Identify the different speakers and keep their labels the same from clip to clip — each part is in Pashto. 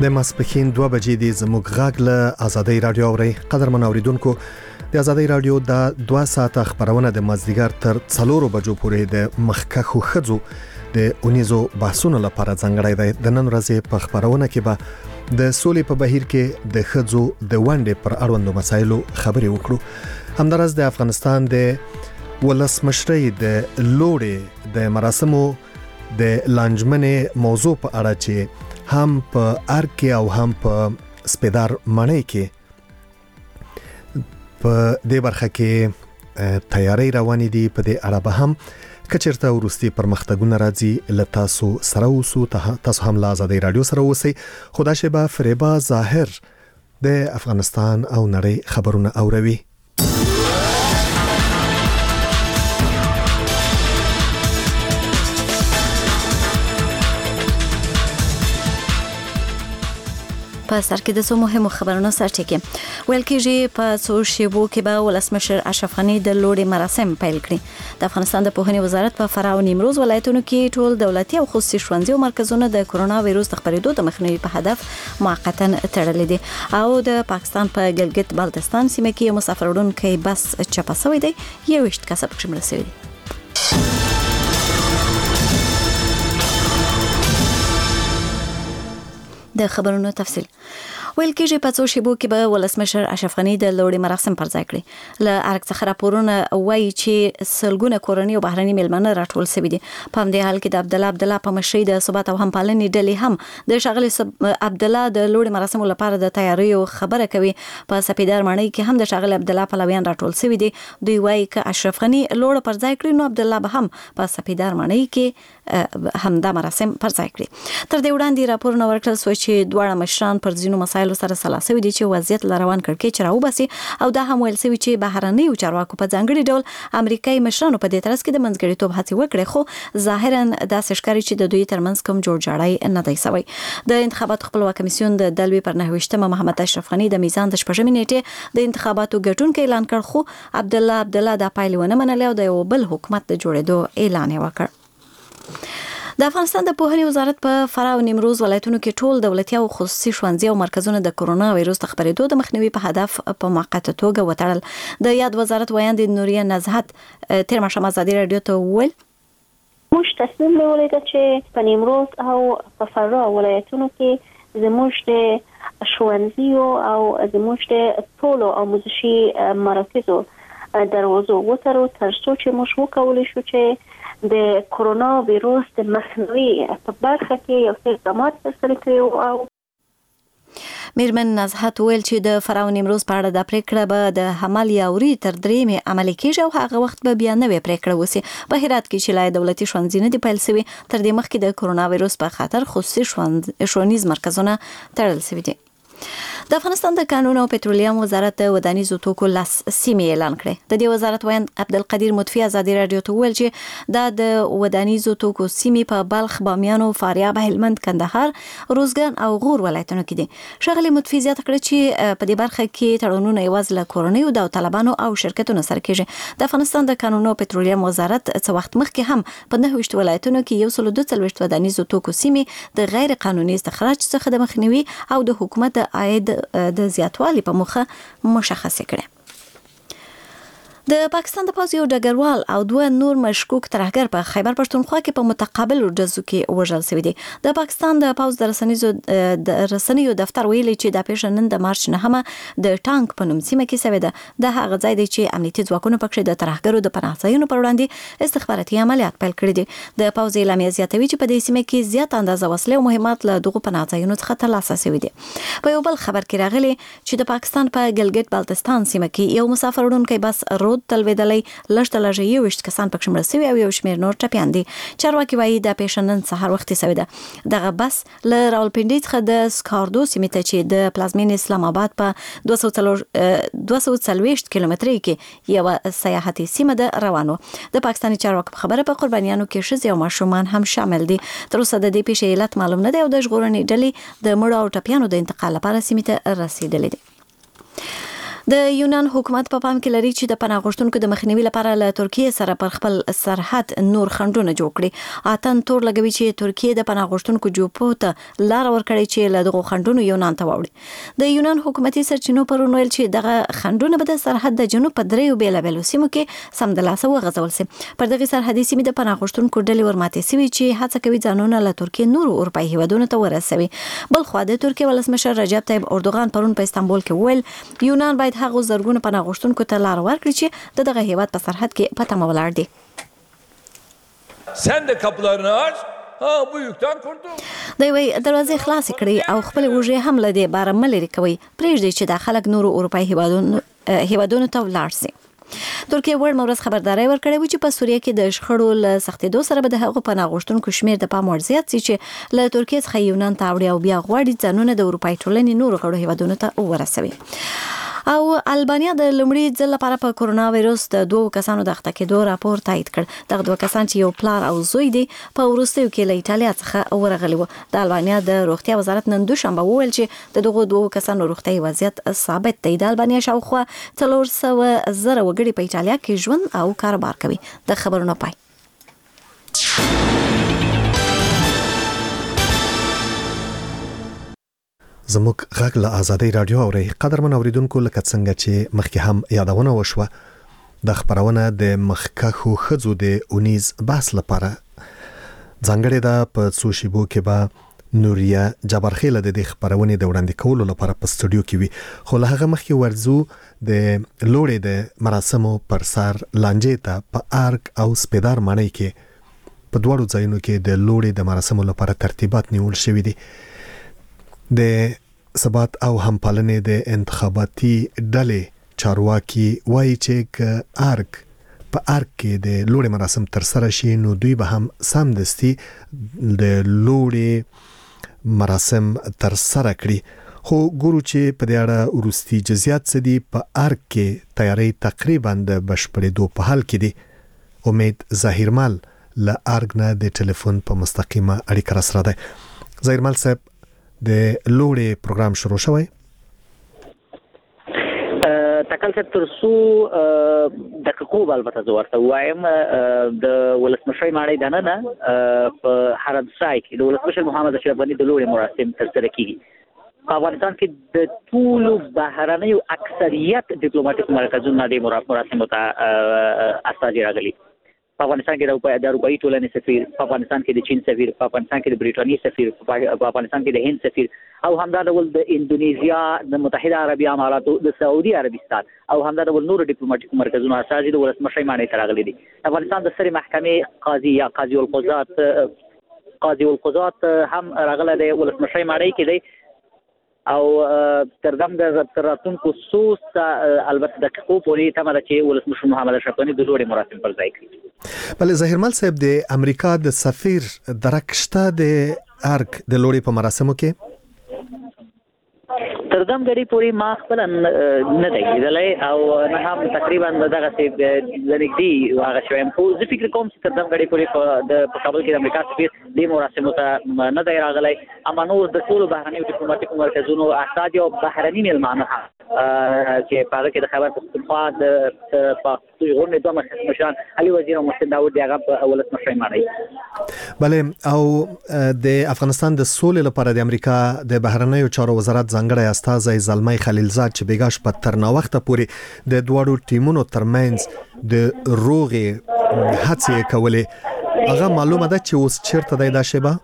Speaker 1: د ماسپښین 2 بجې د زموږ غږ له آزادۍ رادیو اوري. قدرمن اوریدونکو، د آزادۍ رادیو د 2 ساعته خبرونه د مازدیګر تر 4 بجو پورې د مخکخو خځو د اونیزو بحثونو لپاره ځانګړی دی. د نن ورځې په خبرونه کې به د سولې په بهیر کې د خځو د ونډې پر اړوندو مسایلو خبرې وکړو. همدارس د افغانستان د ولسمشرۍ د لوړې د مراسمو د لانجمنې موضوع په اړه چې هم په ارګ او هم په سپیدار مړی کې په دې برخه کې تیاری روانې دي. په دې اړه به هم کچرته ورستي پرمختګونه راځي لتاسو سره اوسو. تاسو هم له آزادۍ رادیو سره اوسئ. خدا شبا فریبا ظاهر د افغانستان او نړۍ خبرونه اوروي.
Speaker 2: په سر کې د څو مهمو خبرونو سرټکی ویل کېږي. په څو شیبو کې به ولسمشر اشرف غنی د لوړې مراسم پیل کړي. د افغانستان د پوهنې وزارت په فراه او نیمروز ولایتونو کې ټول دولتي او خصوصي ښوونځي او مرکزونه د کرونا وایروس د خپرېدو د مخنیوي په هدف موقتا تړلي دي. او د پاکستان په ګلګت بلتستان سیمه کې مسافر وړونکي بس چپه شوی دی. 21 کسب کې مړ شوی. د خبرونو تفصیل ویل کېږي. په څو شیبو کې به ولسمشر اشرف غنی د لوړې مراسم پر ځای کړي. له ارګ څخه راپورونه وایي چې سلګونه کورنۍ او بهرني مېلمانه راټول شوي دي. په همدې حال کې د عبدالله په مشرۍ د ثبات او همپالنې ډلې هم د ښاغلي عبدالله د لوړې مراسمو لپاره د تیاریو خبره کوي. په سپیدار مړی کې هم د ښاغلي عبدالله پلویان راټول شوي دي. دوی وایي چې اشرف غنی لوړ پر ځای کړي نو عبدالله به هم په سپیدار مړی کې همدا مراسم پر ځای کړي. تر دې وړاندې راپورونه ورکړل شو چې دواړه مشران پر ځینو مسایلو سره سلا شوي دي چې وضعیت لروان کړکېچ راوباسي. او دا هم ویل شوي چې بهرنۍ چارواکو په ځانګړي ډول امریکایي مشرانو په دې ترڅ کې د منځګړیتوب هڅې وکړې، خو ظاهرا داسې ښکاري چې د دوی ترمنځ کوم جوړجاړی نه دی شوی. د انتخاباتو خپلواک کمیسیون د دلوي پر 29 محمد اشرف غنی د میزان د 8 نیټه د انتخاباتو ګټونکو اعلان کړ، خو عبدالله د پایلې ونه منلې او د یو بل حکومت د جوړېدو اعلان وکړ. د افغانستان د پوهنې وزارت په فراه او نیمروز ولایتونو کې ټول دولتي او خصوصي ښوونځي او مرکزونه د کرونا وایروس د خپرېدو د مخنیوي په هدف په موقته توګه وتړل. د یاد وزارت ویاند نوریه نزهت تیر ماښام آزادۍ رادیو ته وویل
Speaker 3: موږ تصمیم نیولی ده چې په نیمروز او په فراه ولایتونو کې زموږ د ښوونځیو او زموږ د ټولو آموزشي مراکزو دروازو وتړو تر څو چې موږ وکولی شو چې د کرونا وایروس د مخنیوي په برخه کې یو څه اقدامات ترسره کړو. او
Speaker 2: میرمن نزهت ویل چې د فراه او نیمروز په اړه د پریکړه به د حمل یا اوري تر 3 عملي کېږي او هغه وخت به بیا نوې پریکړه وسی. په هرات کې چې لای دولتي ښوونځي نه دی پیل شوی، تر دې مخکې د کرونا وایروس په خاطر خصوصي ښوونیز مرکزونه تړل شوي دي. د افغانستان د کانونو او پټرولیم وزارت د ودانیزو توکو لاس سیمې اعلان کړې. د دې وزارت ویاند عبدالقدیر مطفی آزادۍ رادیو ته ویل چې دا د ودانیزو توکو سیمې په بلخ، بامیان، فاریاب، هلمند، کندهار، روزګان او غور ولایتونو کې دي. ښاغلي مطفی زیاته کړه چې په دې برخه کې تړونونه یوازې له کورنیو د طالبانو او شرکتونو سره کېږي. د افغانستان د کانونو او پټرولیم وزارت څه وخت مخکې هم په 29 ولایتونو کې 142 ودانیزو توکو سیمې د غیر قانوني استخراج څخه د مخنیوي او د حکومت د عاید د زیاتوالي په موخه مشخص کړي. د پاکستان د پوځ یو ډګروال او 2 نور مشکوک ترهګر په خیبر پښتونخوا کې په متقابل ډزو کې وژل شوي دي. د پاکستان د پوځ د رسنیو دفتر ویلي چې د پیښه نن د مارچ 9 د ټانک په نوم سیمه کې شوې ده. د هغه ځای دی چې امنیتي ځواکونو پکې د ترهګرو د پناه ځایونو پر وړاندې استخباراتي عملیات پیل کړي دي. د پوځ اعلامیه زیاتوي چې په دې سیمه کې زیات اندازه وسلې او مهمات له دغه پناه ځایونو څخه ترلاسه شوي دي. په یو بل خبر کې راغلي چې د پاکستان په ګلګت بلتستان سیمه کې یو مسافر وړونکی بس تلویدلې لږ 21 کسان پکې مړ شوي او یو شمېر نور ټپیان دي. چارواکي وایي د پیښه نن سهار وخت شوې ده. دغه بس له راولپنډي څخه د سکاردو سیمې ته چې د پلازمین اسلام آباد په 240 کیلومترۍ کې یو سیاحتي سیمه ده روانو. د پاکستاني چارواکو په خبره په قربانیانو کې ښځې او ماشومان هم شامل دي. تر اوسه د دې پیښې علت معلوم نه دی او د ژغورنې ډلې د مړو او ټپیانو د انتقال لپاره سیمې ته رسیدلې دي. د یونان حکومت په پام کې لري چې د پناه غوښتونکو د مخنیوي لپاره له ترکیه سره پر خپل سرحد نور خنډونه جوړ کړي. اتن تور لګوي چې ترکیه د پناه غوښتونکو جوپو ته لار ورکړي چې له دغو خنډونو یونان ته واوړي. د یونان حکومتي سرچینو پرون ویل چې دغه خنډونه به د سرحد د جنوب په دریو بیلابیلو سیمو کې سمدلاسه وغځول سي. پر دغه سرحدي سیمې د پناه غوښتونکو ډلې ورماتې سوي چې هڅه کوي ځانونه له ترکیه نور اروپایي هیوادونو ته ورسوي. بل خو د ترکیه ولسمشر رجب طیب اردوغان پرون په استانبول کې ویل یونان باید هغه زرګونه پناه غوښتونکو ته لار ورکړي چې دغه هیواد په سرحد کې په تمه ولاړ دي.
Speaker 4: Sen de kapılarını aç. Bu yükten kurtul.
Speaker 2: دوی دروازې خلاص کړي او خپل وجه هم لدی بارم لري کوي. پریږدي چې د خلک نورو اروپایي هیوادونو ته ولاړ سي. ترکیه ورډ مورز خبرداري ورکړې و چې په سوریه کې د شخړو له سختېدو سره به د هغو پناه غوښتونکو شمیر د پام وړ زیات سي چې له ترکیه څخه یونان ته وړي او بیا غواړي ځانونه د اروپایي ټولنې نورو غړو هیوادونو ته ورسوي. او البانیا د لومړي ځل لپاره په کورونا وایروس د 2 کسانو د اخته کېدو راپور تایید کړ. دغه 2 کسان چې یو پلار او زوی دي په وروستیو کې له ایټالیا څخه ورغلي وو. د البانیا د روغتیا وزارت نن دوشنبه وویل چې د دغه 2 کسانو روغتیايي وضعیت ثابت دی. د البانیا شاوخوا 400,000 وګړي په ایټالیا کې ژوند او کاروبار کوي. د خبرونو پای.
Speaker 1: زموږ غږ له آزادۍ رادیو اوري. قدرمن اوریدونکو لکه څنګه چې مخکې هم یادونه وشوه د خبرونه د مخکخو خزو د اونیز بحث لپاره ځانګړې ده په څو شیبو کې به نوریا جبرخیل د دې خبرونه د وړاندې کولو لپاره په استودیو کې وي. خو له هغه مخکې ورزو د لوړې د مراسمو پر سر لانجې ته په ارک او سپیدار معنی کې په دوړو ځایونو کې د لوړې د مراسمو لپاره ترتیبات نیول شوي دي. د ثبات او همپالنې د انتخاباتي ډلې چارواکي وایي چې ارک په ارک کې د لوړې مراسم تر سره شي نو دوی به هم سمدستي د لوړې مراسم تر سره کړي. خو ګورو چې په دې اړه ورستي جزئیات څه دي. په ارک کې تیاری تقریبا د بشپړېدو په حال کې دي. امید ظاهرمل له ارک نه د ټلیفون په مستقیمه اړیکه را سره ده. ظاهرمل صاحب د لوړې پروګرام شروع شوی.
Speaker 5: تکل څه ترسو د حقوق البته ورته وایم د ولسمشر ماړی دنه نه په حرم سای کې د ولسمشر محمد اشرف غنی د لوړې مراسم ترسره کیږي. په افغانستان کې د ټولو بهرنیو اکثریت ډیپلوماټیک مرکزونو د مراسمو ته استازي راغلي. په افغانستان کې د اروپایي ټولنې سفیر، په افغانستان کې د چین سفیر، په افغانستان کې د بریټانیې سفیر، په افغانستان کې د هند سفیر او همدا ډول د اندونیزیا، د متحده عربي اماراتو، د سعودي عربستان او همدا ډول نور ډیپلوماټیک مرکزونو استازي د ولسمشر ماڼۍ ته راغلي دي. افغانستان د سرې محکمې قاضي یا قاضي القضات هم راغله د ولسمشر ماڼۍ کې دی او تردم د راتلونکو سوس البته د حقوق پورې تمه ده چې ولسمشر محمد اشرف غنی د لوړې مراسم پر ځای کړي.
Speaker 1: بله ظاهرمل صاحب د امریکا د سفیر درک شته د ارک د لوړې په مراسمو کې؟
Speaker 5: تردم غړي پورې ما خپل نه دی لیدلی او نه هم تقریبا دغه څه لنګدي هغه شوم. خو زه فکر کوم چې تردم غړي پورې په کابل کې د امریکا سفیر د مراسمو ته نه دی راغلی. اما نور د ټولو بهرنیو ډیپلوماټیکو مرکزونو استازي او بهرني مېلمانه چې په هغه کې د خبر پښتونخوا د پښتون دوه مشران علي وزیر او محسن داود هغه په ولسمشر ماڼۍ.
Speaker 1: بله او د افغانستان د سولې لپاره د امریکا د بهرنیو چارو وزارت ځانګړی استازی زلمی خلیلزاد چې بیګاش په تر نا وخته پورې د دوړو ټیمونو ترمنځ د روغې هڅې کولې هغه معلومه ده چې اوس چیرته دی دا شیبه؟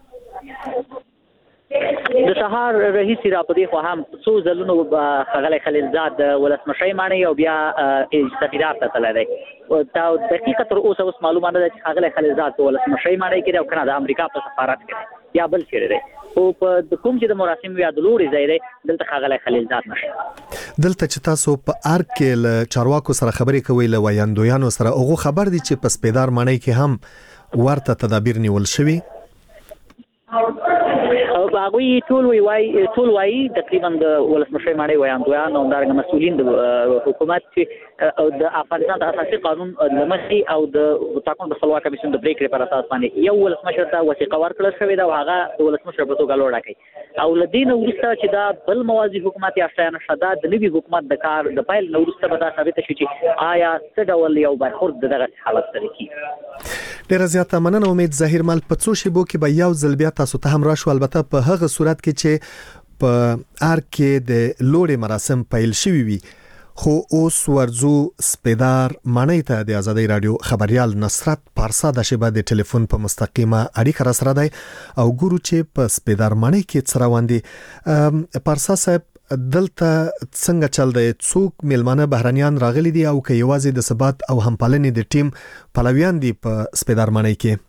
Speaker 5: د سهار رئیس را پدې خو هم څو ځلونو خغلی خلیلزاد ولسمشر ماڼۍ او بیا سفیرات ته تللی دی. دا دقیقه تر اوسه اوس معلومه نه ده چې خغلی خلیلزاد ولسمشر ماڼۍ کې دی او کنه د امریکا په سفارت کې یا بل چیرې دی. خو په کوم چې د مراسم یا د لوړې ځای دی دلته خغلی خلیلزاد نشته.
Speaker 1: دلته چې تاسو په ارک کې له چارواکو سره خبرې کوئ له ویاندویانو سره هغه خبر دي چې په سپیدار ماڼۍ کې هم ورته تدابیر نیول شوي؟
Speaker 5: هغوی ټول وایي تقریبا د ولسمشر ماڼۍ ویاندویان او همدارنګه مسؤلین د حکومت چې د افغانستان د اساسي قانون لمخې او د ټاکنو د خپلواک کمیسیون د پریکړې پر اساس باندې یو ولسمشر ته وثیقه ورکړل شوې ده او هغه د ولسمشر په توګه لوړه کړي او لدین وروسته چې دا بل موازی حکومت یا افغان شدا د نوي حکومت د کار د پایل وروسته به دا ثابت شي چې آیا څه ډول یو برخورد دغه حالت سره کیږي.
Speaker 1: ډیره زیاته مننه. امید ظاهر مال په څو شیبو کې به یو ځل بیا تاسو ته هم راشو، البته په هغه صورت کې چې په ارګ کې د لوړې مراسم پیل شوي وي. خو اوس ورزو سپیدار معنی ته د آزادۍ رادیو خبريال نصرت پارسا د شبه د ټلیفون په مستقیمه اړیکه را سره دی او ګورو چې په سپیدار معنی کې څه روان دي. پارسا صاحب دلته څنګه چل دی؟ څوک میلمانه بهرنیان راغلي دي او که یوازې د ثبات او همپالنې د ټیم پلویان دي په سپیدار معنی کې؟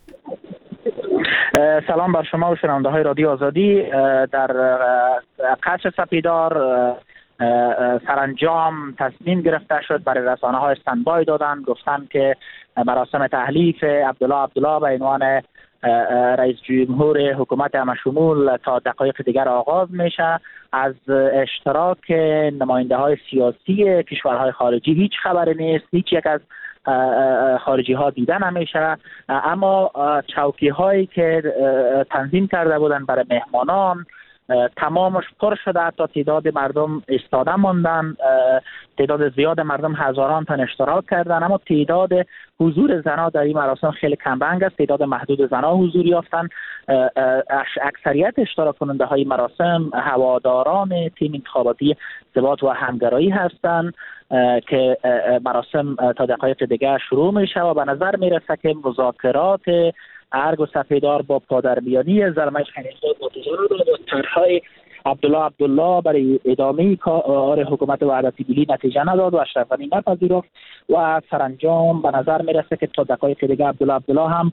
Speaker 6: سلام بر شما و شنونده های رادیو آزادی. در قصر سپیدار سرانجام تصمیم گرفته شد، برای رسانه ها استندبای دادن، گفتن که مراسم تحلیف عبدالله به عنوان رئیس جمهور حکومت همشمول تا دقایق دیگر آغاز میشه. از اشتراک نماینده های سیاسی کشورهای خارجی هیچ خبری نیست، هیچ یک از خارجی ها دیده نمیشه، اما چوکی هایی که تنظیم کرده بودن برای مهمانان تمامش پر شده، حتی تعداد مردم ایستاده ماندن، تعداد زیاد مردم هزاران تن اشتراک کردن، اما تعداد حضور زنها در این مراسم خیلی کمرنگ است. تعداد محدود زنها حضور یافتن. اکثریت اشتراک کننده های مراسم هواداران تیم انتخاباتی ثبات و همگرایی هستند که مراسم تا دقایق دیگه شروع میشه و به نظر میرسه که مذاکرات ارگ و سپیدار با پادرمیانی زلمه خلیلزاد با طرحهای عبدالله برای ادامه کار حکومت وحدتی ملی نتیجه نداد و اشرف غنی نپذیرفت و سرانجام به نظر میرسه که تا دقایق دیگه عبدالله هم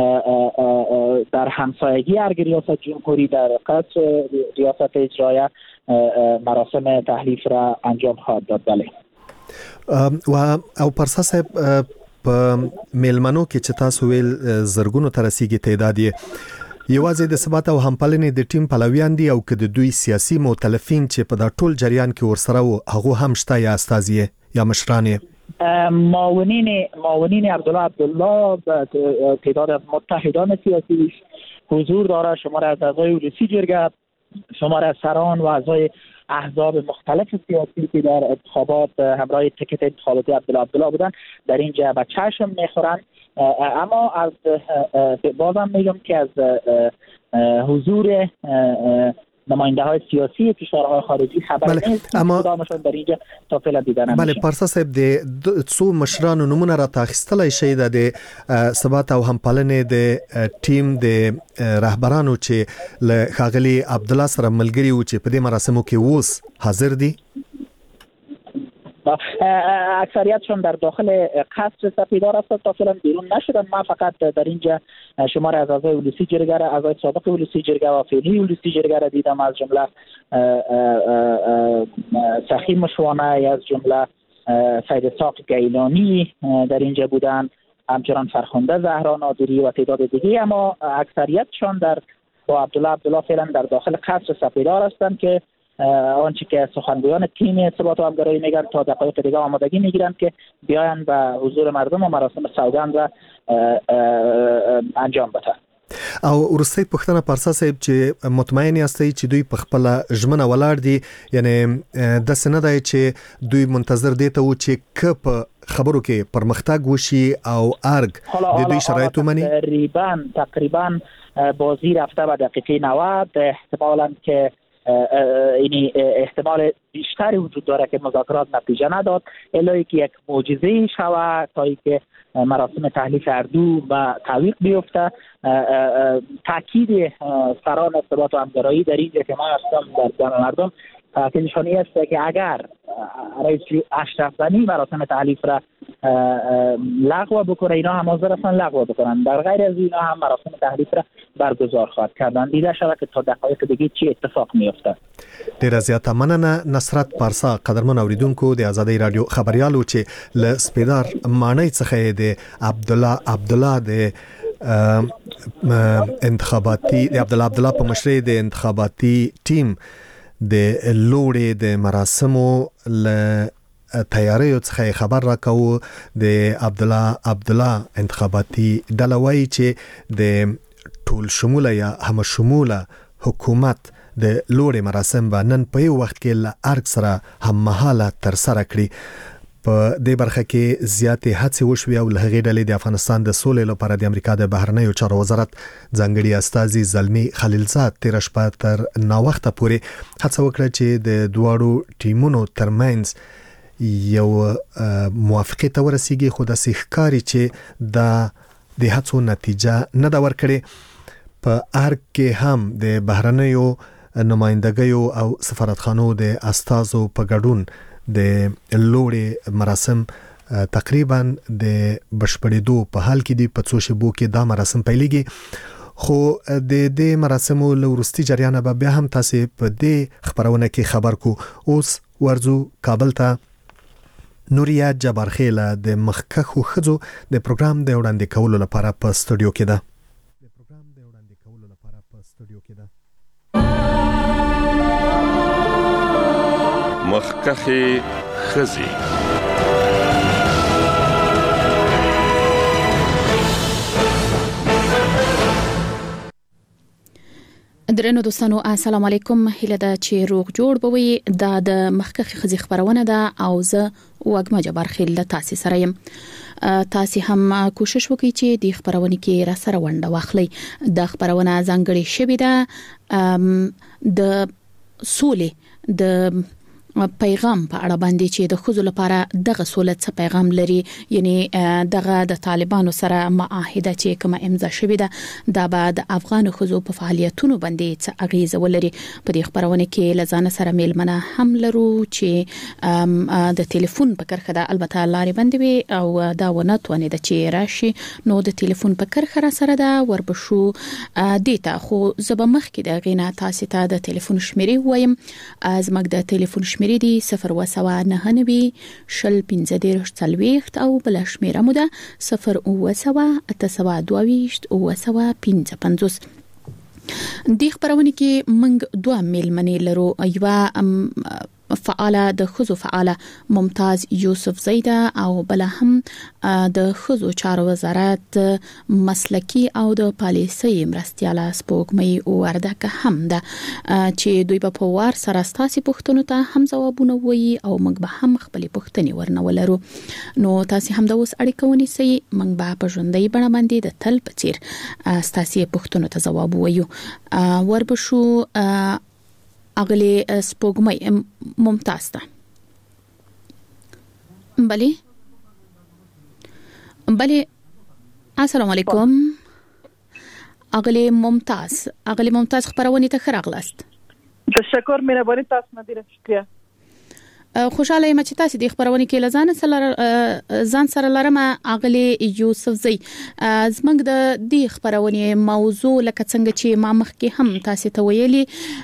Speaker 6: در همسایگی ارگ ریاست جمهوری در قصر ریاست اجرایه مراسم تحلیف را انجام خواهد داد. بله.
Speaker 1: و او پرسا صاحب په میلمنو کې چې تاسو ویل زرګونو تر رسیدي تعداد یوازې د ثبات او همپالنې د ټیم پلویان دي او که د دوی سیاسي مؤتلفین چې په دا ټول جریان کې ورسره وو هغه هم شته یا استازي یا مشران
Speaker 6: معاونین عبدالله تعداد از متحدان سیاسی حضور داره، شمار از اعضای ولسی جرگه، شمار از سران و اعضای احزاب مختلف سیاسی که در انتخابات همراه تیکت انتخاباتی عبدالله بودن در اینجا به چشم میخورن. اما از بازم میگم که از حضور نماینده های سیاسی کشورهای خارجی خبر نیست، اما کدامشون در اینجا تا فعلا دیده نمیشه.
Speaker 1: بله پارسا صاحب د څو مشرانو نمونه را تاخیستلای شي د ثبات او همپالنې د ټیم د رهبرانو چې له ښاغلي عبدالله سره ملګری و چې په دې مراسمو کې اوس حاضر دي؟
Speaker 6: اکثریتشون در داخل قصر سپیدار هستند، تا فعلا بیرون نشدن. من فقط در اینجا شمار از اعضای ولسی جرگه، اعضای سابق ولسی جرگه و فعلی ولسی جرگه را دیدم، از جمله سخی مشوانه، از جمله سید ساق گیلانی در اینجا بودن، همچنان فرخنده زهرا نادری و تعداد دیگه. اما اکثریتشون با عبدالله فعلا در داخل قصر سپیدار هستند که آنچه که سخنگویان تیم ثبات و همگرایی میگن تا دقایق دیگه آمادگی میگیرن که بیاین به حضور مردم و مراسم سوگند را انجام بدن.
Speaker 1: او ورسته پښتنه پارسا صاحب چې مطمئن یاستئ چې دوی په خپل ژمنه ولاړ دي، یعنی د سند دی چې دوی منتظر دي ته و چې په خبرو کې پرمختګ وشي او ارګ د دوی شرایط ومني؟
Speaker 6: تقریبا بازی رفته به دقیقه 90. احتمالاً که این احتمال بیشتری وجود داره که مذاکرات نتیجه نداد، الا که یک معجزه شود تا اینکه مراسم تحلیف اردو و تعویق بیفته. تاکید سران ثبات و همگرایی در اینجا که من هستم در جمع مردم تاکیدشان این است که اگر رئیس اشرف غنی مراسم تحلیف را لغو بکنه، اینا هم حاضر هستن لغو بکنن. در غیر از اینا هم مراسم تحلیف را برگزار خواهد کردن. دیده شود که تا دقایق دیگه چی اتفاق میفته.
Speaker 1: ډیره زیاته مننه نصرت پارسا. قدرمن اوریدونکو د آزادۍ رادیو خبريالو چې ل سپیدار معنی څخه د عبدالله د انتخاباتي د عبدالله په مشرۍ د انتخاباتي ټیم د لوړې د مراسمو ل تیاریو څخه خبر راکاو د عبدالله انتخاباتي ډله وایي چې د ټول شموله یا هم شموله حکومت د لوړې مراسم به نن په یو وخت کې له ارګ سره هم مهاله تر سره کړي. په دې برخه کې زیاتې هڅې وشوې او له هغې ډلې د افغانستان د سولې لپاره د امریکا د بهرنیو چارو وزارت ځانګړي استازي زلمي خلیلزاد تیر شپه تر ناوخته پورې هڅه وکړه چې د دواړو ټیمونو ترمنځ یو موافقه ته ورسیږي، خو د ښکاري چې د هڅو نتیجه نه دا ورکړي. په ارګ کې هم د بهرنیو نمائندګیو او سفارتخانو د استازو په ګډون د لوړې مراسم تقریبا د بشپړېدو په حال کې دي. په څو شیبو کې دا مراسم پیلېږي، خو د دې مراسمو له وروستي جریانه به بیا هم تاسو په دې خبرونه کې خبر کو. اوس ورځو کابل ته. نوریا جبارخیله د مخکخو خزو د پروګرام د وړاندې کولو لپاره په استودیو کې ده.
Speaker 7: مخکخي خزي.
Speaker 8: درنو دوستانو السلام علیکم. هیله ده چې روغ جوړ بوي. دا د مخکخي خزي خبرونه ده او زه وګما جبارخیله تاسو سره يم. تاسو هم کوشش وکړئ چې د خبرونه کې را سره ونده واخلئ. د خبرونه ځانګړي شوی ده د سولې د پیغام په اړه باندې چې د خزو لپاره دغه سولت څه پیغام لري، یعنی دغه د طالبانو سره معاهده چې کومه امضا شوې ده دا به د افغان خزو په فعالیتونو باندې څه اغیزه ولري. په دې خبرونه کې لزانه سره میلمنه هم لرو چې د ټلیفون په کرخه ده، البته لارې بندې وي او دا ونه توانې د چې راشي، نو د ټلیفون په کرخه سره ده وربشو دیتا. خو زب مخ کې د غینا تاسو ته د ټلیفون شمیرې وایم. از مګ د ټلیفون شمیرې دی 019 شل 15 40 او بل شمیره مو ده 019 د خبرونه کې منګ دوه میلمنې لرو. یو فعاله د خزو فعاله ممتاز یوسف زیده او بل هم د خزو چارو وزارت مسلکی او د پالیسي مرستياله سپوږمۍ وردکه هم ده چې دوی په وار سره ستاسي پوښتنو ته هم ځوابونه وایي او موږ به هم خپل پوښتنې ورنولرو. نو تاسو هم د اوس اړیکه ونیسئ، موږ به په ژوندۍ بڼه باندې د تل په څیر ستاسي پوښتنو ته ځواب وایو. وربشو اغلی سپوږمۍ ممتاز ده. بله السلام علیکم. اغلی ممتاز خبرونه ته خراغلاست.
Speaker 9: تشکر مهرباني تاسو نه ډیره شکریہ.
Speaker 8: خوشاله یم چې تاسو د خبرونه کې ځان سره لرم. اغلی یوسف زی زمنګ د دې خبرونه موضوع لکه څنګه چې ما مخکې هم تاسو ته ویلي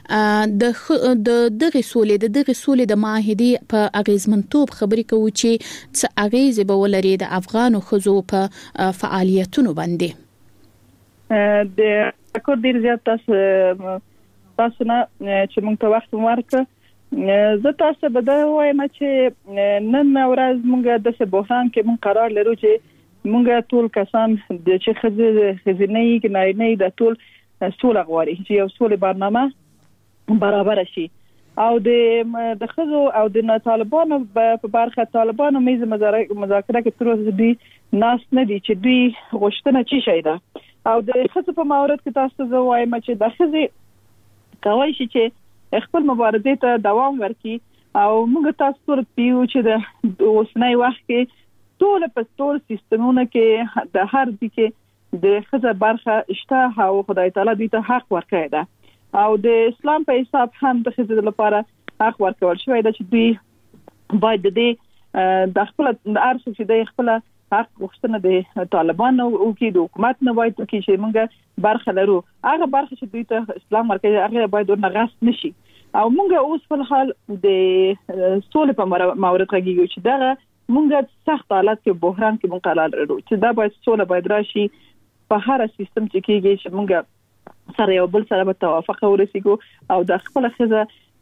Speaker 8: د دغه سولې د معاهدې په اغیزمنتوب خبرې کوو چې څه اغیز به ولري د افغانو خزو په فعالیتونو باندې.
Speaker 9: د کور ډیر زیات تاسو نه چې موږ ته وخت ورکړ. زه تاسو به دا وایم چې نن ورځ موږ د بحران کې موږ قرار لرو چې موږ ټول کسان د چې خزینې کې نه د ټول سوله غواړي چې یو سولې برنامه برابر شي او د خزو او د طالبانو په برخه طالبانو میز مذاکره کې تر اوسه دی ناس نه دي چې دوی غوښتنه چی شي ده او د خزو په مورد کې تاسو زه وایم چې د خزي کوي چې خپل مبارزه ته دوام ورکړي او موږ تاسو ته پیو چې د اوسنۍ وخت کې ټول په ټول سیستمونو کې د هر ځکه د خزه برخه شته او خدای تعالی دې ته حق ورکړي ده او د اسلام په حساب هم د خزه لپاره حق ورکول شوی ده چې دوی باید د خپل د ارث چې د خپل حق غوښتنه د طالبانو او کې د حکومت نه وایي چې موږ برخه لرو. هغه برخه چې دوی ته اسلام ورکړي هغه باید ورنغست نشي او موږ اوس په حال د سولې په مورد کې چې دا موږ سخت حالت کې بحران کې مقالل لرو چې دا باید سولې باید راشي په هر سیستم چې کېږي چې موږ سره یو بل سره په توافق ورسېږو او د خپل خزه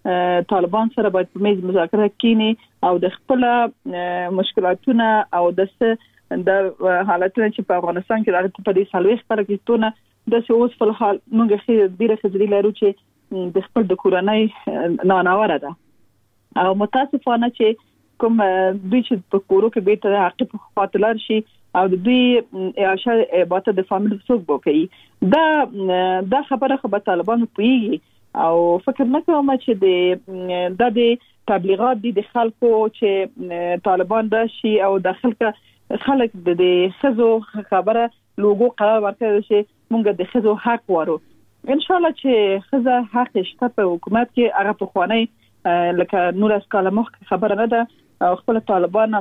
Speaker 9: طالبان سره باید په میز مذاکره کینی او د خپل مشکلاتونه او د حالتونو چې په افغانستان کې راغلي په دې سالوي خبره کېستونه د اوس په حال موږ خې ډیره خزري لرو چې د خپل د کورنۍ ناناوره ده او متاسفانه چې کوم دوی چې په کورو کې به ته عقب خاطر شي او د دوی اعاشه باته د فامیل څوک بوکي دا خبره خو به طالبان پوي او فکر نه کوم چې د تبلیغات دي د خلکو چې طالبان راشي او د خلک د خزو خبره لوګو قرار ورکړي چې موږ د خزو حق ورو ان شاء الله چې خزه حق شته په حکومت کې هغه په خوانی لکه نور اسکاله مخ خبره نه ده او خپل طالبان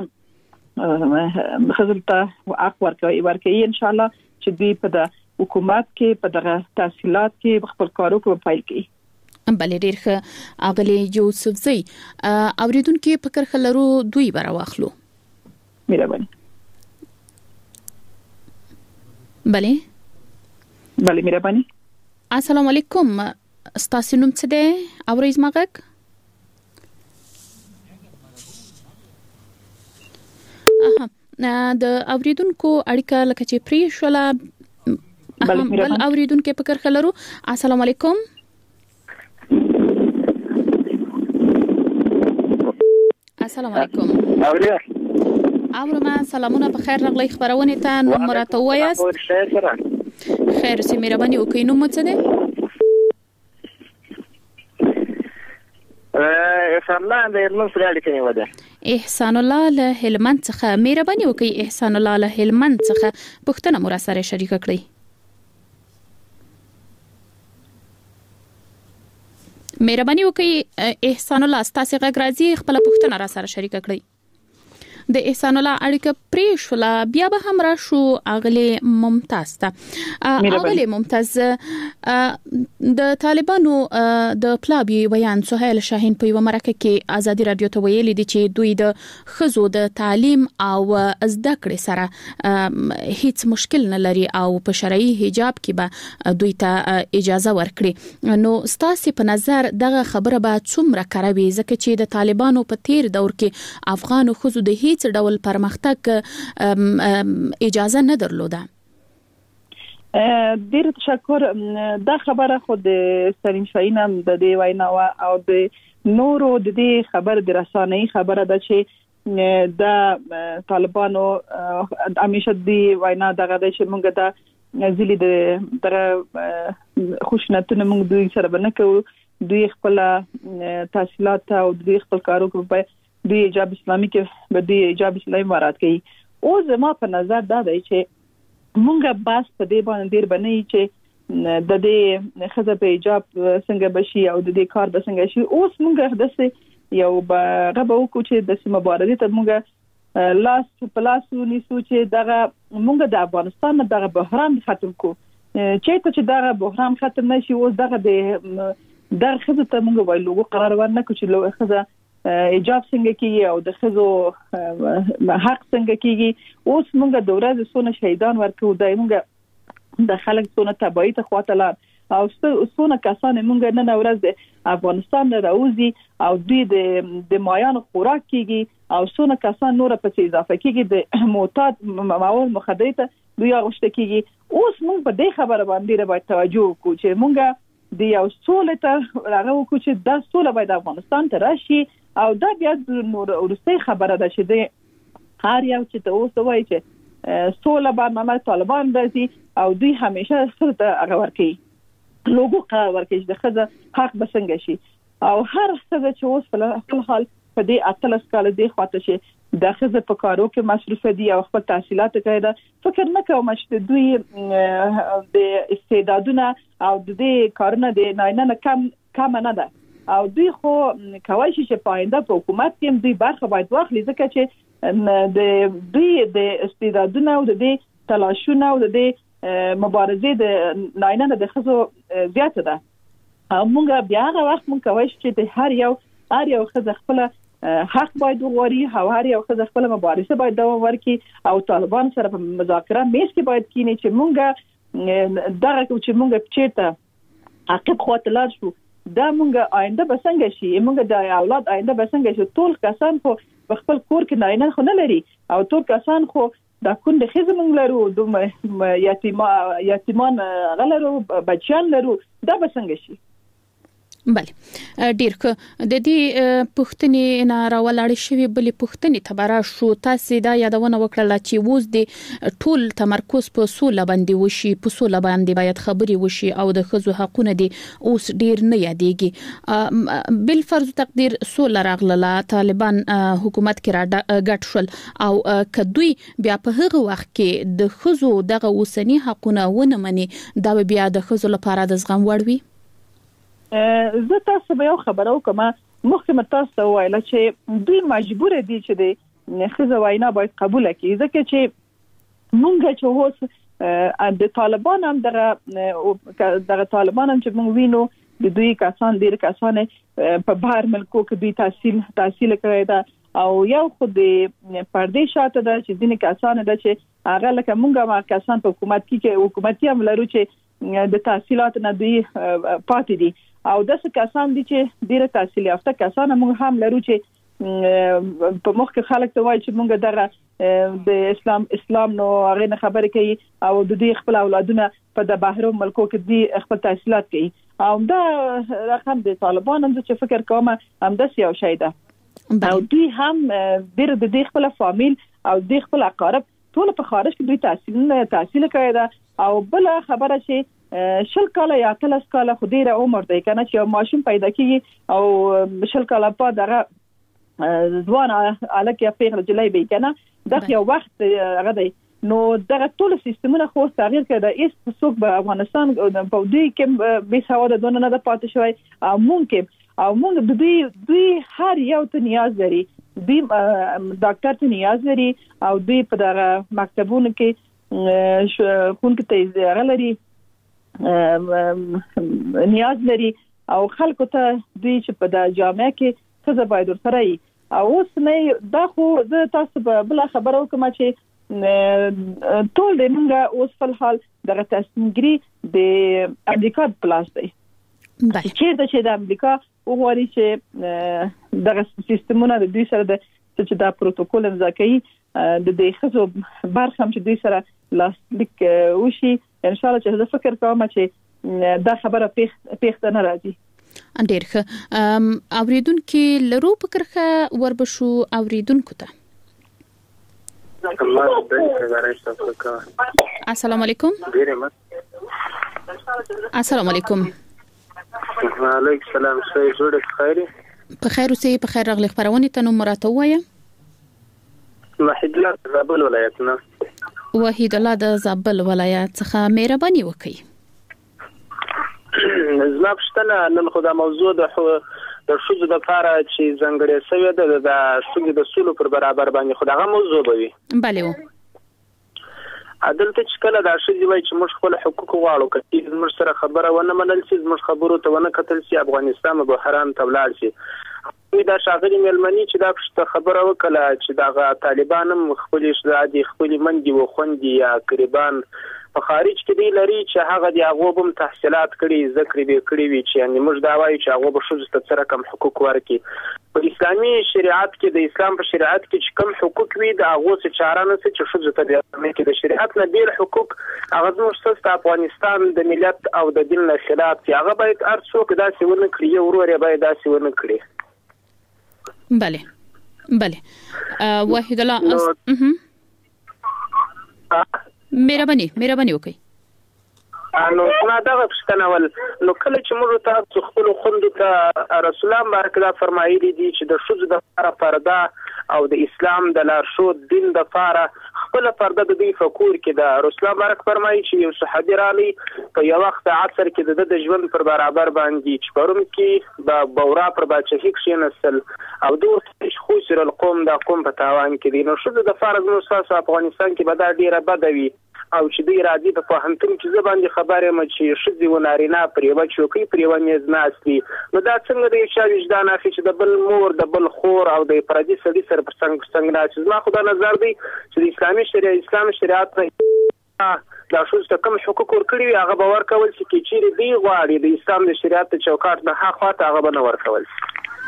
Speaker 9: خزلته حق ورکړي ان شاء الله چې دوی په د حکومت کې په دغه تحصیلات کې خپل کارو کوي پایل کوي
Speaker 8: بل ډیر ښه اغلی یوسفزی اوریدونکو فکر خلرو دوی بر واخلو
Speaker 9: مهرباني بله مهرباني
Speaker 8: السلام علیکم ستاسو نوم څه دی اوریز ماغک د اوریدونکو اړیکه لکه چې پری شولا بل اوریدونکو فکر خلرو السلام علیکم السلام علیکم اورما سلامونه په خیر راغلی خبرونه ته نو مرته وایاست خیر سي مهرباني وکړئ نو مڅ ده
Speaker 7: احسان الله د هلمند سره اړیکه نیو ده
Speaker 8: احسان الله له هلمند څخه مهرباني وکړئ احسان الله له هلمند څخه پښتنه مور سره شریک کړئ مهرباني وکړئ احسان الله ستاسو غږ راځي خپل پښتنه را سره شریک کړئ د احسان الله اړیکه پریشولا بیا به هم را شو اغلی ممتاز ته اغلی ممتاز د طالبانو د پلابي بیان سهیل شاهین په یو مرکه کې ازادي رادیو ته ویلي دي چې دوی د خزو د تعلیم او زده کړې سره هیڅ مشکل نه لري او په شرعي حجاب کې به دوی ته اجازه ورکړي نو ستاسو په نظر دغه خبره به څومره کاروي ځکه چې د طالبانو په تیر دور کې افغان خزو د هیڅ ډول پرمختګ اجازه نه درلوده
Speaker 9: ډیر تشکر دا خبره خود سلیم شاهینم د دې وینا او د نورو د دې خبر د رسانه‌ای خبره ده چې د طالبانو همیشه دی وینا دغه د چې موږ د ځلی د خوشنطونه موږ دوی سره بنه کوو دوی خپل تحصیلات او دوی خپل کارو کوي د حجاب اسلامي کې به د حجاب اسلامي مراد کوي او زما په نظر دا دی چې مونږه باس په دې باندې ډیر بنئ چې د دې خزه په حجاب څنګه بشي او د دې کار به څنګه شي اوس مونږه دسه یو غبه وکړو چې د مبارزې ته مونږه لاس په لاس ونیسو چې دغه مونږه د افغانستان دغه بحران ختم کو چې دغه بحران ختم نشي اوس دغه د خزه ته مونږه وایلو قرار ورنکو چې لو خزه حجاب څنګه کیږي او د خزو حق څنګه کیږي اوس موږ د ورځې سونه شهیدان ورکو دای موږ د خلک سونه تبعی ته خواطلان او سونه کسان موږ نن ورځ د افغانستان راوځي او دوی د مایان خوراک کیږي او سونه کسان نور په اضافه کیږي د معتاد مواد مخدره ته دوی غوښته کیږي اوس موږ په دې خبره باندې باید توجه وکړو چې موږ د یو سولې ته راغو چې د سولې باید افغانستان ته راشي او دا بیا نور ورسته خبره ده چې د هر یو چې ته اوس وایي چې سوله باندې طالبان راځي او دوی همیشه سره هغه ورکي لوګو قرار ورکي د خزه حق بسنګ شي او هر څه چې اوس په حال په دې اتلس کال دی خاطر چې د خزه په کارو کې مصروف دي او خپل تحصیلات کوي دا فکر نه کوم چې دوی د استعدادونه او د دې کارونه د نه کم نه ده او دوی خو کوي چې پاینده په حکومت کې دوی برخه باید واخلي ځکه چې د دوی د استعدادونه او د تلاشونه او د مبارزې د نه د خزو زیاته ده او موږ بیا هغه وخت موږ کوي چې د هر یو خزه خپل حق باید وغواړي او هر یو خزه خپل مبارزه باید دوام ورکړي او طالبان سره په مذاکره میز کې باید کینی چې موږ دغه چې موږ چیرته عقب خاطر شو دا مونږ آینده به څنګه شي، مونږ د اولاد آینده به څنګه شي. ټول کسان خو خپل کور کې ناینه خو نه لري او ټول کسان خو دا کونډه خزه مونږ لرو، د یتیمان غلرو، بچیان لرو، دا به څنګه شي؟
Speaker 8: بله ډیر ښه. د دې پوښتنې نه راولاړې شوې بلې پوښتنې ته به راشو. تاسې دا یادونه وکړله چې اوس د ټول تمرکز په سوله باندې وشي، په سوله باندې باید خبرې وشي او د ښځو حقونه دي اوس ډیر نه یادېږي. بل فرض تقدیر سوله راغله، طالبان حکومت کې را ګډ شول او کدوی بیا په هغه وخت کې د ښځو دغه اوسنی حقونه ونه مني، دا بیا د ښځو لپاره د زغم وړ وي.
Speaker 9: زه تاسو به یو خبرو کوم، مخکې تاسو وایله چې دوی مجبور دي چې د ښځو وینا باید قبول کړي، ځکه چې مونږ چې اوس د طالبان هم دغه طالبان هم چې مونږ وینو د دوی کسان ډیر کسان په بهر ملکو کې دوی تحصیل کړی دا او یو خو د پردې شاته ده چې ځینې کسان ده چې هغه لکه مونږ ما کسان په حکومت کې حکومتي هم لرو چې د تحصیلات نه دوی پاتې دي او داسې کسان دي چې ډیره تحصیل یافته کسان موږ هم لرو چې په مخ کې خلک ته وایي چې موږ دغه د اسلام نو هغه نه خبرې کوي او د دې خپل اولادونه په د بهرو ملکو کې دي خپل تحصیلات کوي او دا رقم د طالبان هم چې فکر کوم هم د یو شی ده او دوی هم ډیر د دې خپل فامیل او د خپل اقارب ټول په خارج کې دوی تحصیل کوي دا او بل خبره چې شل کاله یا 30 کاله خو ډیره عمر دی کنه چې یو ماشوم پیدا کیږي او شل کاله په دغه ځوان الکه یا پیغله جلای به کنه دغه یو وخت هغه دی نو دغه ټول سیستمونه خو تغییر کړي. ایس څوک په افغانستان په دوی کې به سواده دونه نه پاتې شوی او مونږ دوی هر یو ته نیاز لري، دوی ډاکټر ته نیاز لري او دوی په دغه مکتبونو کې خونکو ته غلري نیاز لري او خلکو ته دوی چې په د جامعه کې څه باید ورسره وي او اوس نه دا خو زه تاسو په بل خبرو کوم چې ټول د موږ اوس په حال دغه تصمیمګری د امریکا پلاس دی چې د امریکا وګوري چې دغه سیستمونه د دوی سره د چې دا پروتوکول امضا کوي د دې خزو برخه هم چې دوی سره لاسلیک وشي ان شاء الله چې زه فکر کوم چې دا خبره پیښ نه راځي.
Speaker 8: ډیر ښه. اوریدونکو لرو فکرخه وربشو اوریدونکو ته السلام علیکم. السلام علیکم.
Speaker 10: وعلیکم السلام. څه جوړ خیر؟
Speaker 8: په خیر اوسې. په خیر راغلی. خبرونه ته نو مراته وایم.
Speaker 10: وحید الله د زابل ولایت نه.
Speaker 8: وحید الله د زابل ولایت څخه مهرباني وکړئ.
Speaker 10: زما پښتنه نن خو دا موضوع د شوزو د لپاره چې ځنګړې شوی ده د شوزو د سولو پر برابر باندې خو دغه موضوع به وي.
Speaker 8: بله و.
Speaker 10: عدالت چې کله دا شوزي وایي چې موږ خپل حقوق غواړو، کله موږ سره خبره ونه منل شي، موږ خبرو ته ونه کتل شي، افغانستان به بحران ته ولاړ شي. دا شاغلي ملمني چې دا پښته خبره وکړه چې دا طالبان هم خپل اشتراکي خپل منډي و خوندي یا قریبان په خارج کې دی لري چې هغه دی هغه هم تحصیلات کړي، ذکر به کړی وي چې یعنی موږ دا وایو چې هغه به شوز ته سره کم حقوق ورکړي. په اسلامي شریعت کې د اسلام په شریعت کې چې کم حقوق وي د هغه څه چاره نه چې شوز ته د کې د شریعت نه ډیر حقوق هغه موږ ست افغانستان د ملت او د دین له خلاف چې هغه باید ارڅوک داسې ونه کړی، ورور یې باید داسې ونه کړی.
Speaker 8: بله وحید الله مهرباني وکړئ.
Speaker 10: نو ما دغه پښتنه ول نو کله چې موږ ته خپل خوند ته رسول الله بارک دا فرمایلی دي چې د شوز د لپاره پرده او د اسلام د لارښود دین د لپاره خپل پرده د دې فکر کې د رسول الله بارک فرمایي چې یو صحابي رالی په یو وخت عصر کې د ژوند پر برابر باندې چې پروم کې د بورا پر باچه کې نسل او دوه خو سر القوم د قوم په تاوان کې دي. نو شوز د فرض نو افغانستان کې به دا ډیره بدوي او چې دی راځي په فهمتم کې زبان دي خبره مې چې شذ و نارینه پر یو چوکۍ پر یو میز ناشتي. نو دا څنګه د شاوې وجدان اخی چې د بل مور د بل خور او د پردي سړي سره پر څنګه ناشې. ما خدای نظر دی چې د اسلامي شریعت دا ښځو ته کوم حقوق ورکړي وي هغه به ورکول شي، که چیرې دوی غواړي د اسلام د شریعت د چوکاټ نه ها خوا ته هغه به نه ورکول شي.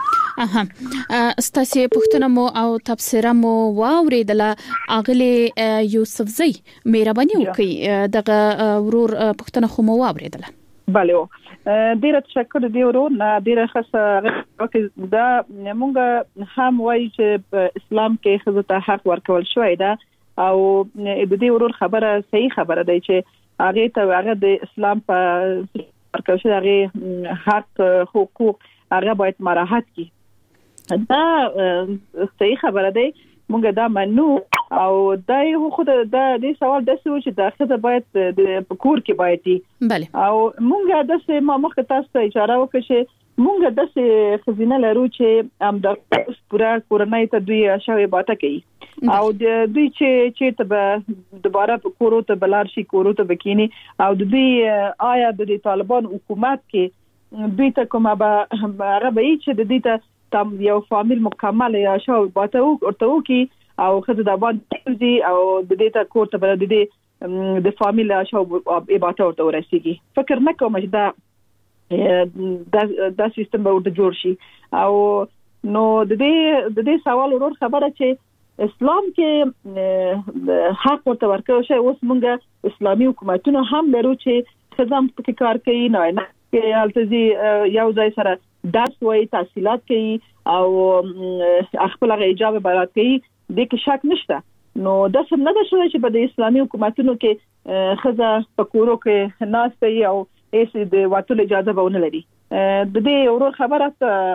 Speaker 8: ستاسو پوښتنه مو او تبصره مو واوریدله. اغلی یوسفزی مهرباني وکړئ دغه ورور پوښتنه خو مو واوریدله.
Speaker 9: بله ډیره تشکر دی ورور نه ډیره ښه دا مونږ هم وایي چې په اسلام کې ښځو ته حق ورکول شوی ده او د دې ورور خبره صحیح خبره ده چې هغه د اسلام په ورکول شوی هغه حق حقوق هغه باید مراعات کړي. دا صحیح خبره ده، مونږ دا منو او دا یو خو د دې سوال د څه چې دا څه باید د کور کې باید
Speaker 8: بله
Speaker 9: او مونږ د څه ما مخ تاسو ته اشاره وکړه چې مونږ د څه خزینه لرو چې ام د پورا کورنۍ ته دوی شاوې باته کوي او د دوی چې ته دوباره په کورو ته بلار شي کورو ته بکینی او د دوی آیا د طالبان حکومت کې دوی ته کومه به عربی چې د دې ته تم یو فامیل مکمل یا شاو باته ورته کی او خزه د باندې دي او د دې ته کور ته بل د فامیل شاو عبادت ورته ورسیږي. فکر نه کوم چې دا سیستم به ورته جوړ شي او نو د دې سوال ورور خبره چې اسلام کې حق ورته ورکوي شي. اوس مونږ اسلامي حکومتونه هم لرو چې خدام کې کار کوي نه کې التزي یو ځای سره درس وایي تحصیلات کوي او خپل اجازه برات کوي د کې شک نشته. نو د څه نه ده چې په اسلامي حکومتونو کې خزه په کورو کې ناس کوي او هیڅ د وټول اجازه به نه لري. د دې ورور خبره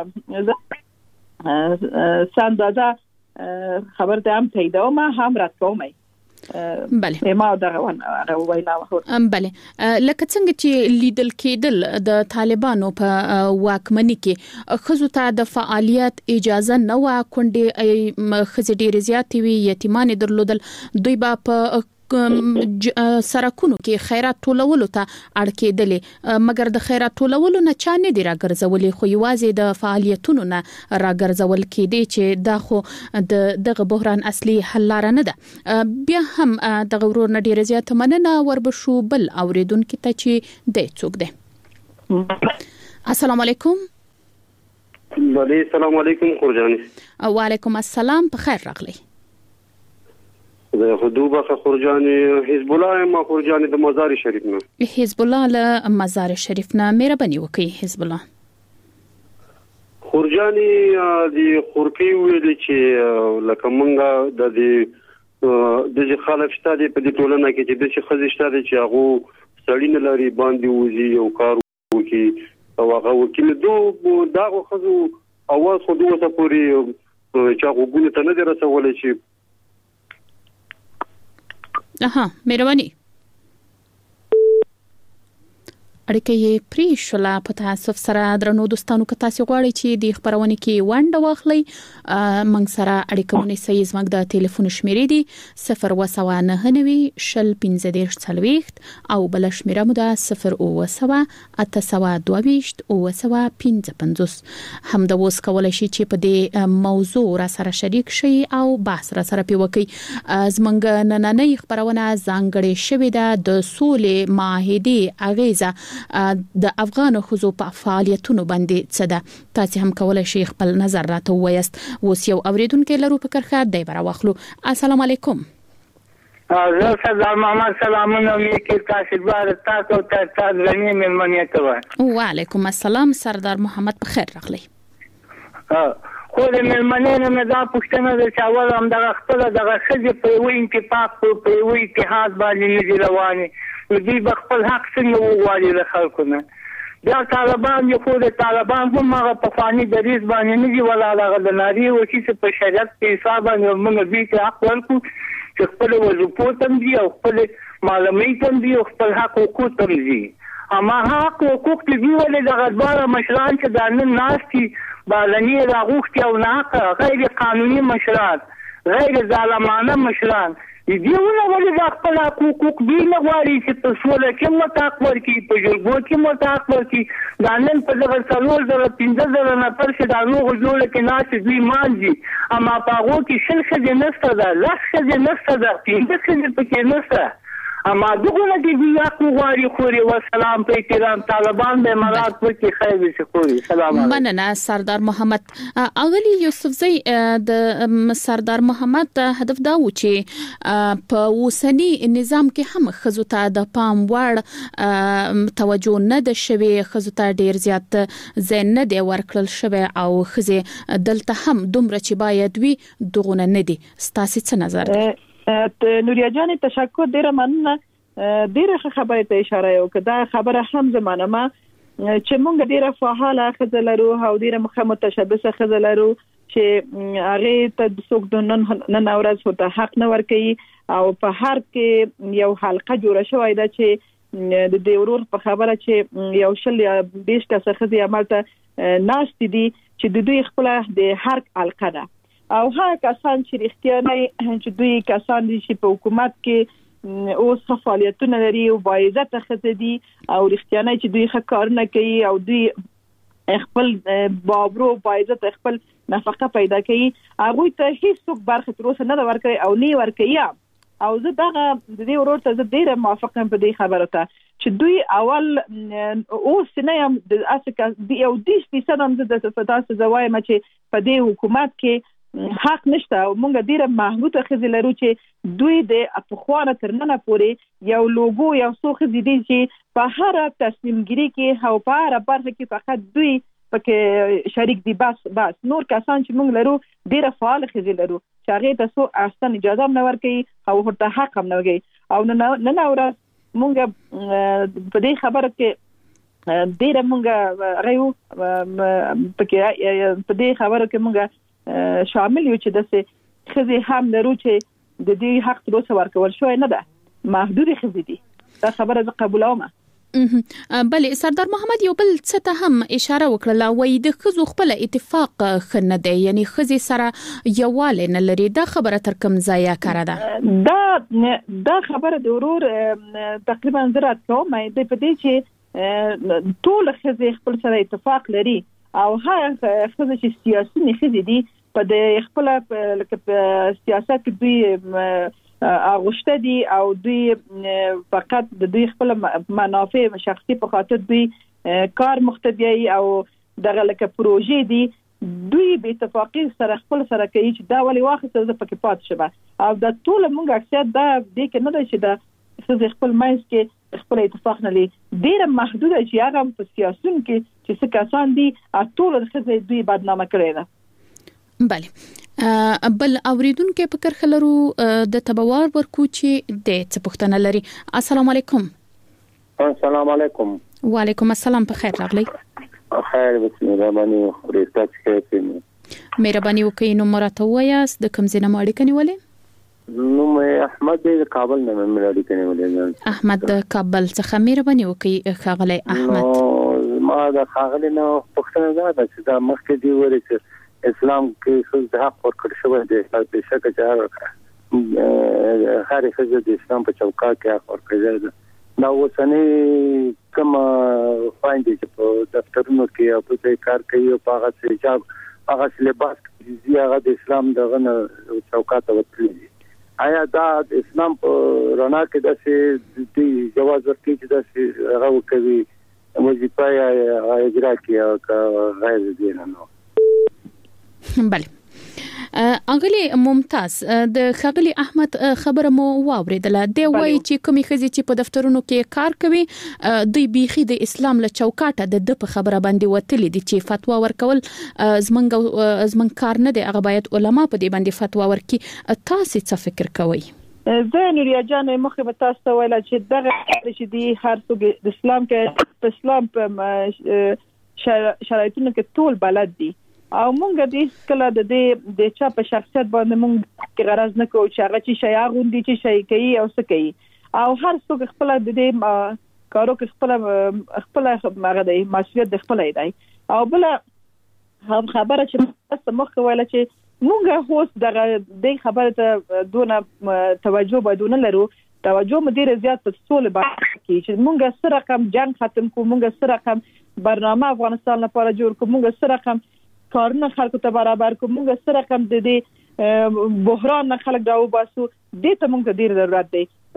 Speaker 9: ساندازه خبر ته هم تایید او ما هم رات کومه.
Speaker 8: بله
Speaker 9: ما دا وینا وکړه.
Speaker 8: بله لکه څنګه چې لیدل کېدل د طالبانو په واکمنۍ کې خزو ته د فعالیت اجازه نه و، کونډې خزې ډېرې زیاتې وي، یتیمانې درلودل، دوی به په سرکونو کې خیرات ټولولو ته اړ کېدلې، مګر د خیرات ټولولو نه چا نه دی راګرځولې، خو یوازې د فعالیتونو نه راګرځول کېدی چې دا خو دغه بحران اصلي حل لاره نه ده. بیا هم دغه ورور نه ډیره زیاته مننه وربشو بل اوریدونکو ته چې د څوک ده. السلام علیکم.
Speaker 11: بله السلام علیکم خورجانی.
Speaker 8: وعلیکم السلام، په خیر راغلی.
Speaker 11: د خدوبه خورجانی حزب الله ما خورجانی د مزار شریف نه
Speaker 8: حزب الله له مزار شریف نه مهرباني وکړئ. حزب الله
Speaker 11: خورجانی د خورکی ویل چې لکه مونږه د خلک شته په دې ټولنه کې چې د خزې شته چې هغه سړی نه لري باندې وځي او کار وکړي او هغه وکیل دا خزو اواز خو دوه پوری چې هغه ګونه ته نه درسولې چې
Speaker 8: مهرباني اړیکه یې پرې شوله. په تاسف سره درنو دوستانو که تاسو غواړئ چې د خبرونه کې ونډه واخلئ موږ سره اړیکه ونیسئ. زموږ د ټلیفون شمیرې دي 02990 1540 او بل شمیره مو ده 02822 هم د وس کولای شي چې په دې موضوع را سره شریک شي او بحث را سره پی وکړي. زموږ نننۍ خبرونه ځانګړې شوې ده د سولې معاهدې اغیزه د افغان خزو په فعالیتونو باندې څه ده. تاسو هم کولای شئ خپل نظر راته وایست. اوس یو اوریدونکو لرو په کرخه دی برا واخلو. السلام علیکم.
Speaker 12: زه سردار محمد سلامونه میکې تاسو بار تاسو ته غنی ملمنیت کوم.
Speaker 8: وعلیکم السلام سردار محمد په خیر راغلی.
Speaker 12: خو د ملمنې نه دا پوښتنه ده چې اول هم دغه خپل دغه خځې په یو اتفاق په یو اتحاد باندې نه رواني دوی خپل حق څنګه وغواړي له خلکو نه. دا طالبان یو خو د طالبان هم هغه په فاني دریز باندې نه دی ولاړ، هغه د ناري او چې په شریعت کې حساب باندې موږ دوی ته حق ورکو چې خپل وظیفو تم دي او خپل معلومي تم دي او خپل حق حقوق تم دي. اما حق حقوق دي ولې د غدبار مشران چې د نن ناستي بالنی راغوختي او نه غیر قانوني مشران غیر ظالمانه مشران دیونه ولې د خپل حقوق دی نه غواړي چې په سوله کې متاق ورکي، په جرګو کې متاق ورکي. دا نن په دغه 3,000 نفر چې دا نوغ جوړه کې ناس دوی مانځي، اما په هغو کې 100 ښځې نشته ده، 100 ښځې نشته ده، 15 ښځې پکې نشته. اما دغه د حق غواړي خوري والسلام په احترام طالبان به مراد وکي خیر شي خوري سلام علیکم.
Speaker 8: مننه سردار محمد. اغلی یوسفزی د سردار محمد هدف دا و چې په اوسنی نظام کې هم خزو ته د پام وړ توجه نه د شوی، خزو ته ډیر زیات زین نه دی ورکړل شوی او خزه دلته هم دومره چې باید وي دغه نه دي. ستاسو څه نظر دی؟
Speaker 9: نوریا جان تشکر، ډیره مننه. ډیره خبره ته اشاره وکړه. دا خبره هم زمانه ما چې مونږ ډیره فعاله خزلرو او ډیره متشبثه خزلرو چې هغه ته څوک د نن اورز ورته حق نه ورکي او په هر کې یو حلقه جوړه شوې ده چې د دې ورور په خبره چې یو شل یا 20 کسه خزي عملته ناشتي دي چې د دوی خپل د هر حلقه ده او هغه کسان چې اختیاري چې دوی کسان دي چې په حکومت کې اوس فعالیتونه لري او باعزت خزدي او اختیاري چې دوی ښه کارونه کوي او دوی خپل بابرو باعزت خپل نفقه پیدا کوي، هغه ته هیڅ برخه تر اوسه نه ورکړي او نه ورکړي. او زه دغه د دې ورور ته زه ډیره موافقم په دې خبره ته چې دوی اول اوس نه هم د اسکا دی او 10% هم د تاسو زوایم چې په دې حکومت کې حق نشته او موږ ډیره محدوده خزي لرو چې دوی د افخوانه ترننه پورې یو لوګو یو څو خزي دي چې په هر تصمیم ګیری کې او په هر برخه کې فقط دوی پکې شریک دي. بس نور کسان چې موږ لرو ډیره فعال خزي لرو چې هغه تاسو اصلا اجازه نه ورکړي او ورته حق هم نه ورکړي. او نن اورا موږ په دې خبره کې ډیره موږ غيو پکې په دې خبره کې موږ شامل یو چې دسه خزي هم لرو چې د دې حق تر اوسه ورکول شوی نه ده، محدود خزي دي. دا خبره زه قبولوم.
Speaker 8: بله سردار محمد یو بل څه ته هم اشاره وکړه، وای د خزو خپل اتفاق خنه دی، یعنی خزي سره یواله نه لري. دا خبره تر کوم ځای کار ده؟
Speaker 9: دا خبره د ورور تقریبا زرات کوم د پدې چې ټول خزي خپل سره اتفاق لري او هغه خزي چې سیاسي نه خزي دي په د خپل لکه سیاست کې دوی اغوشته دي او دوی فقط د دوی خپل منافع شخصي په خاطر دوی کار مختبیي او دغه لکه پروژې دي دوی به اتفاقی سره خپل سره کوي چې دا ولې واخصه د پکې پات شوه او د ټول مونږ اکثر دا د کې نه دی چې دا خزي خپل مایس کې خپل اتفاق نه لري. ډیره محدوده چې هغه په سیاستون کې چې څه کسان دي ټول د خزي دوی بدنامه کړی ده.
Speaker 8: بله بل اوریدونکو په کر خلرو د تبوار ورکو چې د څه پوښتنه لري. السلام علیکم.
Speaker 13: السلام علیکم.
Speaker 8: وعلیکم السلام. په خیر راغلی.
Speaker 13: خیر بسم الله باندې خوري تاسو کې
Speaker 8: مهرباني وکړئ نو مرته وایاست د کوم ځای نه اړیکه نیولې؟
Speaker 13: نو مې احمد د کابل نه مې اړیکه نیولې.
Speaker 8: احمد د کابل څخه مهرباني وکړئ خاغلی احمد.
Speaker 13: ما د خاغلی نو پوښتنه ده چې دا مخکې دی وری چې اسلام کې څه د حق ورکړ شوی دی په شکه چې هر خزه د اسلام په چوکاټ کې حق ورکړل دی. دا اوسنی کوم فایندې چې په دفترونو کې او په کار کوي او په هغه حجاب هغه لباس چې هغه د اسلام دغه چوکاټ ورکړي دي، آیا دا د اسلام په رڼا کې داسې جواز ورکړي چې داسې هغه کوي وظیفه یا اجرا کوي او غیر دي نه؟
Speaker 8: بله اغلی ممتاز د خغلی احمد خبره مو واوریدله. دی وایي چې کومي خزي چې په دفترونو کې کار کوي دوی بيخي د اسلام له چوکاټه د په خبره باندې وتلی دي چې فتوا ورکول زمنګ کار نه دی، هغه باید علما په دې باندې فتوا ورکي. تاسو څه فکر کوئ؟
Speaker 9: زه نوریا جان مخه به تاسو ویل چې دغه چې دی هر څوک د اسلام کې په اسلام په شرایطونو کې ټول بلد دي او مونږ د کله د چا په شخصیت باندې مونږ کې غرض نه کوو چې هغه چې شیا غوندي چې شي کوي او څه کوي او هر څوک خپل د دې کارو کې خپل هغه دی مسؤلیت د خپل دی. او بل هم خبره چې تاسو مخ ویل چې مونږ هوس د خبره ته دونه توجه بدون لرو، توجه مدیر زیات په سول باندې چې مونږ سره کم جنگ ختم کو، مونږ سره کم برنامه افغانستان لپاره جوړ کو، مونږ سره کم کارونه خلکو ته برابر کو، مونږ سره کم د دې بحران نه خلک راو باسو. دې ته مونږ ډیر ضرورت دی.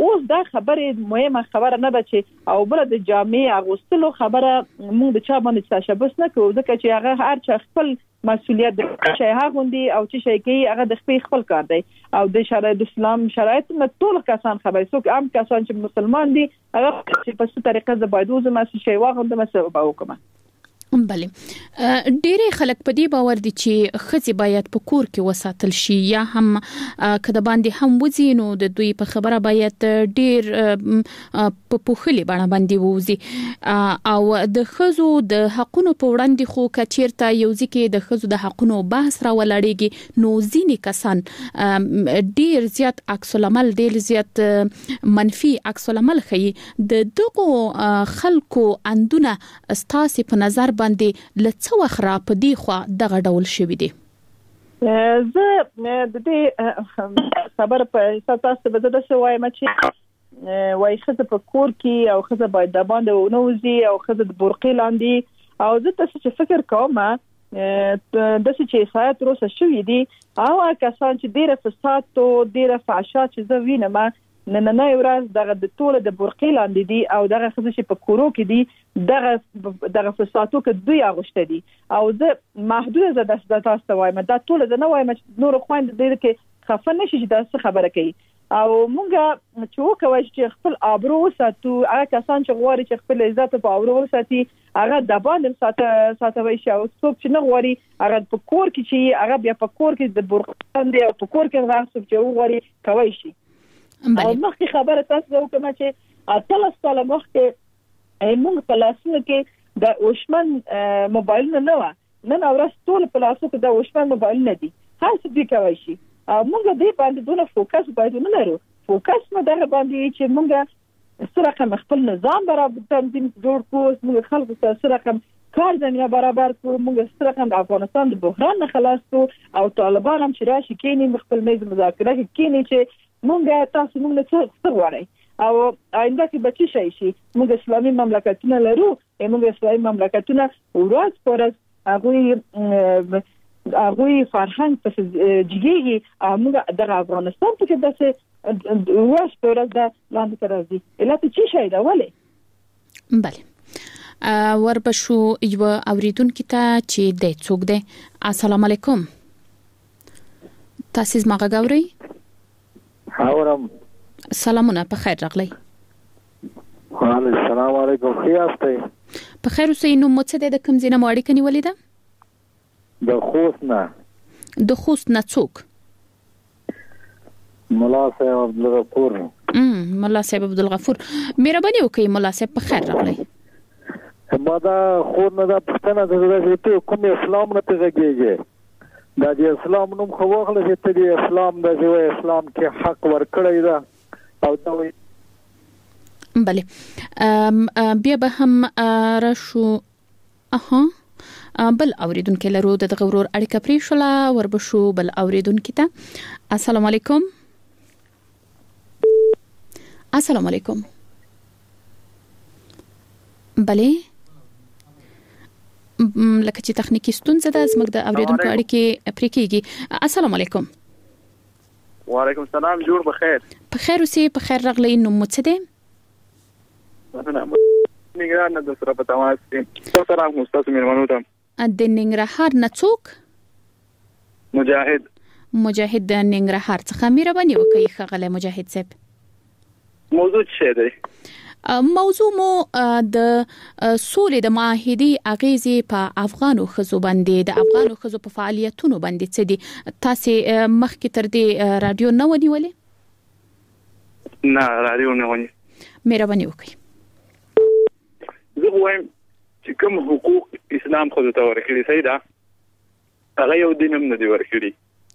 Speaker 9: اوس دا خبره مهمه خبره نه ده چې او بل د جامع اغوستلو خبره موږ د چا باندې تشبث نه کوو ځکه چې هغه هر چا خپل مسؤلیت د شي هغوندي او چې شي کوي هغه د خپل کار دی او د شرایط اسلام شرایط نه ټول کسان خبري څوک عام کسان چې مسلمان دي هغه په څه طریقه د بایدو زما شي واغوند مسبه وکم.
Speaker 8: بله ډېری خلک په دې باور دي چې خځې باید په کور کې وساتل شي یا هم کده باندې هم وزینو د دوی په خبره باید ډېر په پوخلي باندې ووزي او د خزو د حقونو په وړاندې خو کچیرته یو ځکه د خزو د حقونو بحث را ولړېږي نو ځینې کسان ډېر زیات عکس العمل ډېر زیات منفي عکس العمل ښيي د دغه خلکو اندونه استاسي په نظر باندې لڅ وخره په دی خو دغه ډول شوی دی.
Speaker 9: زه د دې خبر په تاسو به د سوای مچ وای خزه په کور کې او خزه باید د باندې ونوزي او خزه د برقې لاندې او زه تاسو چې فکر کوم د څه چې سایت روسه شوې دي او کسان چې ډیره فساد او ډیره فحشا چې زه وینم نه ورځ دغه د ټوله د برقې لاندې دي او دغه خزه چې په کورو کې دي دغه فساتو کې دوی اغوشته دي او زه محدود زده تاسو وایم دا ټوله د نه وایم نور خويند دې کې خفه نشي چې دا خبره کوي او مونږه چې وکوي چې خپل آبرو وساتو هغه کسان چې غواړي چې خپل عزت په آبرو وساتي هغه د باندې ساتوي شي او څوک چې نه غواړي هغه په کور کې چې هغه بیا په کور کې د برقې لاندې او په کور کې هغه څوک چې غواړي کوي شي. او مخکې خبره تاسو وکړم چې اتل سال مخکې موږ په لاسونو کې د اوشمن موبایل نه و نن اورس ټول په لاسو کې د اوشمن موبایل نه دي هر څه دي کوي شي موږ دې باندې دونه فوکس باید نه لرو فوکس مې دغه باندې چې موږ سره کوم خپل نظام برابر تنظیم جوړ کوو موږ خلکو سره کوم کار زمينه برابر کوو موږ سره کوم افغانستان د بحران نه خلاص کوو او طالبان هم چې راشي کینی خپل میز مذاکره کینی چې مونږه تاسو مونږ څه غواړئ او آینده کې بچی شي مونږ اسلامي مملکتونه لرو مونږ اسلامي مملکتونه ورځ پر ورځ هغه فرهنګ په جګیږي موږ د افغانستان په کې داسې ورځ پر ورځ د لاندې راځي اله څه شي دا ولې.
Speaker 8: بله وربشو یو اوریدونکو ته چې د څوک دی السلام علیکم تاسو زما غاوري
Speaker 14: اورم
Speaker 8: سلامونه په خیر راغلی.
Speaker 14: وعلیکم السلام علیکم خیاسته
Speaker 8: په خیر اوسئ نو مو څه د کوم ځای نه اړیکه نیولې ده؟ د خوست نه څوک؟
Speaker 14: مولا صاحب عبدالغفور.
Speaker 8: مولا صاحب عبدالغفور مهرباني وکړئ مولا صاحب په خیر راغلی.
Speaker 14: بادا خور نه دا پښتنه د ته کوم اسلام نه پیږي دا د اسلام نوم خو واخله چې ته د اسلام د اسلام کې حق ورکړی دا او دا
Speaker 8: بله بیا به هم راشو بل اوریدونکو لرو د غورور اړیکه پرې شوله وربشو بل اوریدونکو ته السلام علیکم. السلام علیکم. بله لکه چې تخنیکی ستونزه ده زموږ د اوریدونکو اړیکې پرې کیږي. السلام علیکم.
Speaker 15: وعلیکم السلام جوړ بخیر.
Speaker 8: په خیر اوسئ په خیر راغلی نو مو څه دی؟
Speaker 15: ننګرهار نه د سره په تماس کې سره هم تاسو مېرمنو ته
Speaker 8: د ننګرهار نه څوک؟ مجاهد د ننګرهار څخه مهرباني وکړئ ښاغلی مجاهد صاحب.
Speaker 15: موضوع څه دی؟
Speaker 8: موضوع مو د سولې د معاهدې اغیزې په افغانو خزو باندې د افغانو خزو په فعالیتونو باندې څه دي تاسو مخکې تر دې رادیو نه ونیولې؟
Speaker 15: نه رادیو نه ونی.
Speaker 8: مهرباني وکړئ.
Speaker 15: زه وایم چې کوم حقوق اسلام خو ته ورکړي صحیح ده هغه یو دین هم نه دی ورکړي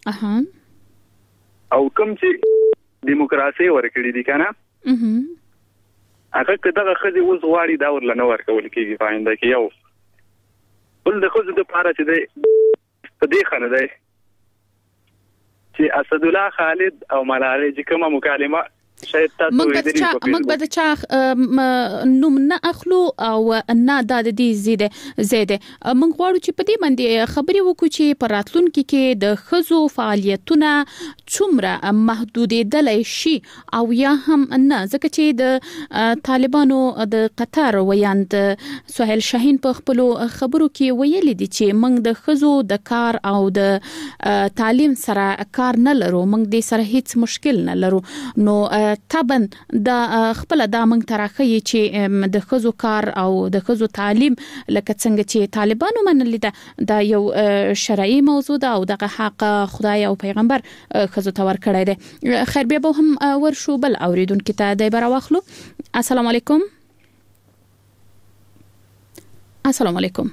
Speaker 15: او کوم چې دیموکراسي ورکړي دي کنه هغه کله خځې اوس غواړي دا ورلنه ورکول کېږي پاینده کې یو بل د خځې د پاره چې دی په دې خنه دی چې اسد الله خالد او ملالۍ چې کومه مکالمه شاید تاسو
Speaker 8: موږ به د چا نوم نه اخلو او نه د دې زیاده موږ غواړو چې په دې باندې خبرې وکړو چې په راتلونکي کې د خزو فعالیتونه څومره محدودېدلی شي او یا هم نه، ځکه چې د طالبانو د قطر ویاند سهیل شاهین په خپل خبرو کې ویلي دي چې موږ د خزو د کار او د تعلیم سره کار نه لرو، موږ د سره هیڅ مشکل نه لرو. نو طبعا د خپل د موږ ترخی چې د خزو کار او د خزو تعلیم لکه څنګه چې طالبانو منلي دا یو شرعي موضوع ده او دغه حق خدای او پیغمبر خزو تور کړی دی. خیر بیا به هم ورشو بل اوریدونکو ته د بر واخلو. السلام علیکم. السلام علیکم.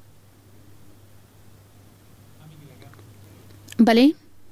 Speaker 8: بله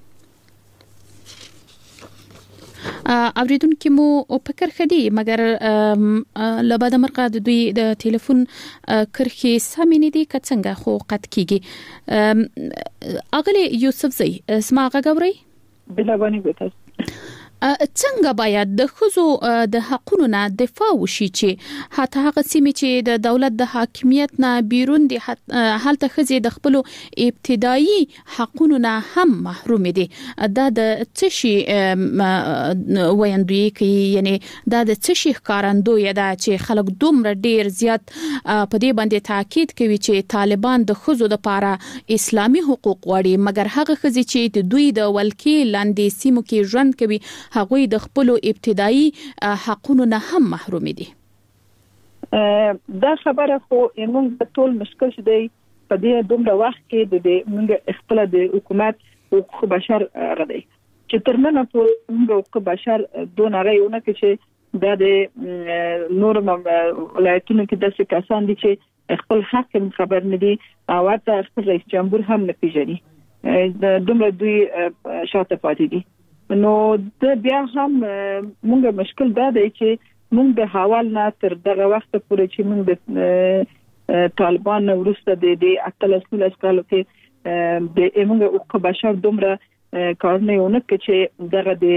Speaker 8: اوریدونکو مو فکر خدي مګر لبا د مرقه د دوی د ټلیفون کرخي سامینې دي کڅنګه خو قط کیږي. اغلی یوسف زئی اسما غاوري
Speaker 9: بلا باندې ګوتاس
Speaker 8: څنګه باید د خزو د حقونو نه دفاع وشي چې حتی هغه سیمې چې د دولت د حاکمیت نه بیرون دي حالت خزي د خپل ابتدایي حقونو نه هم محروم دي. دا د څه شي ویندوي کوي، یعنی دا د څه شي ښکارندوی ده چې خلک دومره ډیر زیات په دې باندې تاکید کوي چې طالبان د خزو د لپاره اسلامي حقوق غواړي، مګر هغه خزي چې د دوی د ولکې لاندې سیمو کې ژوند کوي هغوی د خپل ابتدایي حقونو نه هم محروم دي.
Speaker 9: دا خبره خو موږ ټول مشکل شې دی په دې دومره وخت کې د موږ خپل د حکومت حقوق بشر غدي چې ترمنه ټول موږ حقوق بشر دون غيونه چې د نور ولایتونو کې د څه کسان دي چې خپل حق خبر نه دي او ورته خپل رئیس جمهور هم نه پیژني، د دومره دوی شاته پاتې دي. نو د بیا هم موږ مشکل دا دی چې موږ د حوال نه تر دغه وخت پورې چې موږ د طالبان ورسته د اتلسل کالو کې د موږ حقوق بشر دومره کارونه ونه چې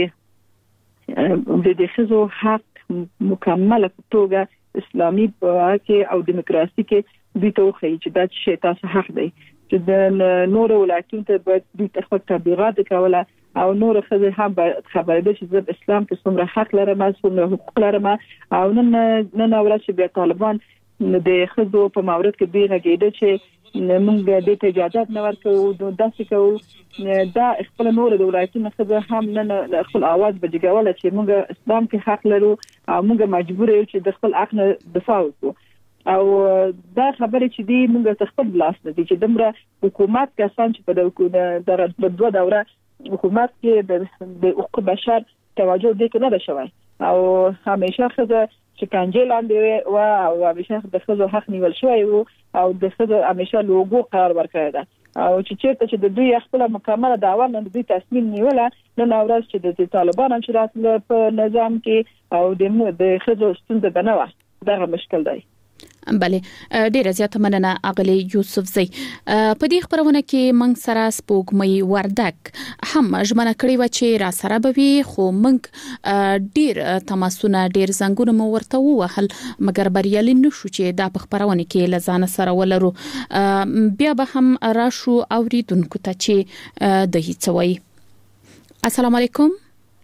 Speaker 9: دغه د خزو حق مکمل توګه اسلامي کې او دیموکراسي کې د توخی چې دا شی تاسو حق دی چې د نور ولایتونو ته باید د تخفیف تبلیغات کوله او نور خزه هم خبره ده چې د اسلام کې څومره حق لري، څومره حقوق لري او نن اورل چې د طالبان د خزو په مورد کې بیره کېده چې موږ د اجازه نه ورکو د داسې کو دا خپل نور د ولایتونو خزه هم نن خپل आवाज بجګول چې موږ اسلام کې حق لرو او موږ مجبور یو چې د خپل حق نه دفاع وکړو. او دا خبره چې دی موږ خپل بلاس نه دي چې دمره حکومت کسان چې په د دوه دوره حکومت کې د حقوق بشر توجه دې کې نه شوی او همیشه خزه شکنجه لاندې او همیشه د خزو حق نیول شوی او د خزو همیشه لوګو قرار ورکړی ده او چې د دوی خپل مکمل دعوا نه دوی تصمیم نیوله نن اورس چې د طالبانو چې راتل په نظام کې او د خزو ستونزه بنوه دغه مشکل دی.
Speaker 8: بله ډیره زیاته مننه اغلی یوسف زئی. په دې خبرونه کې موږ سره سپوږمۍ وردک هم ژمنه کړې و چې را سره به وي، خو موږ ډیر تماسونه ډیر زنګونه مو ورته ووهل مګر بریالي نشو چې دا په خبرونه کې لزان سره ولرو. بیا به هم راشو اوریدونکو ته چې د هیڅ وای. السلام علیکم.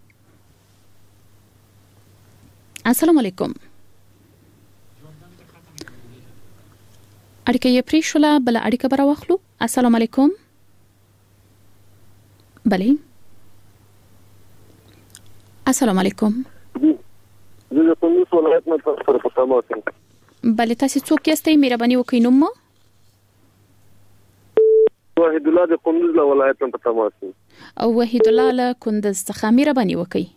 Speaker 8: السلام علیکم. اړیکه یې پرې شوله، بل اړیکه به راواخلو. السلام علیکم. بله السلام علیکم.
Speaker 11: زه د کندوز ولایت نه سره په تماس یم.
Speaker 8: بله تاسو څوک یاستئ؟ مهرباني وکړئ نوم مو.
Speaker 11: وحید الله د کندوز ولایت نه په تماس یم.
Speaker 8: او وحید الله له کندوز څخه مهرباني وکړئ.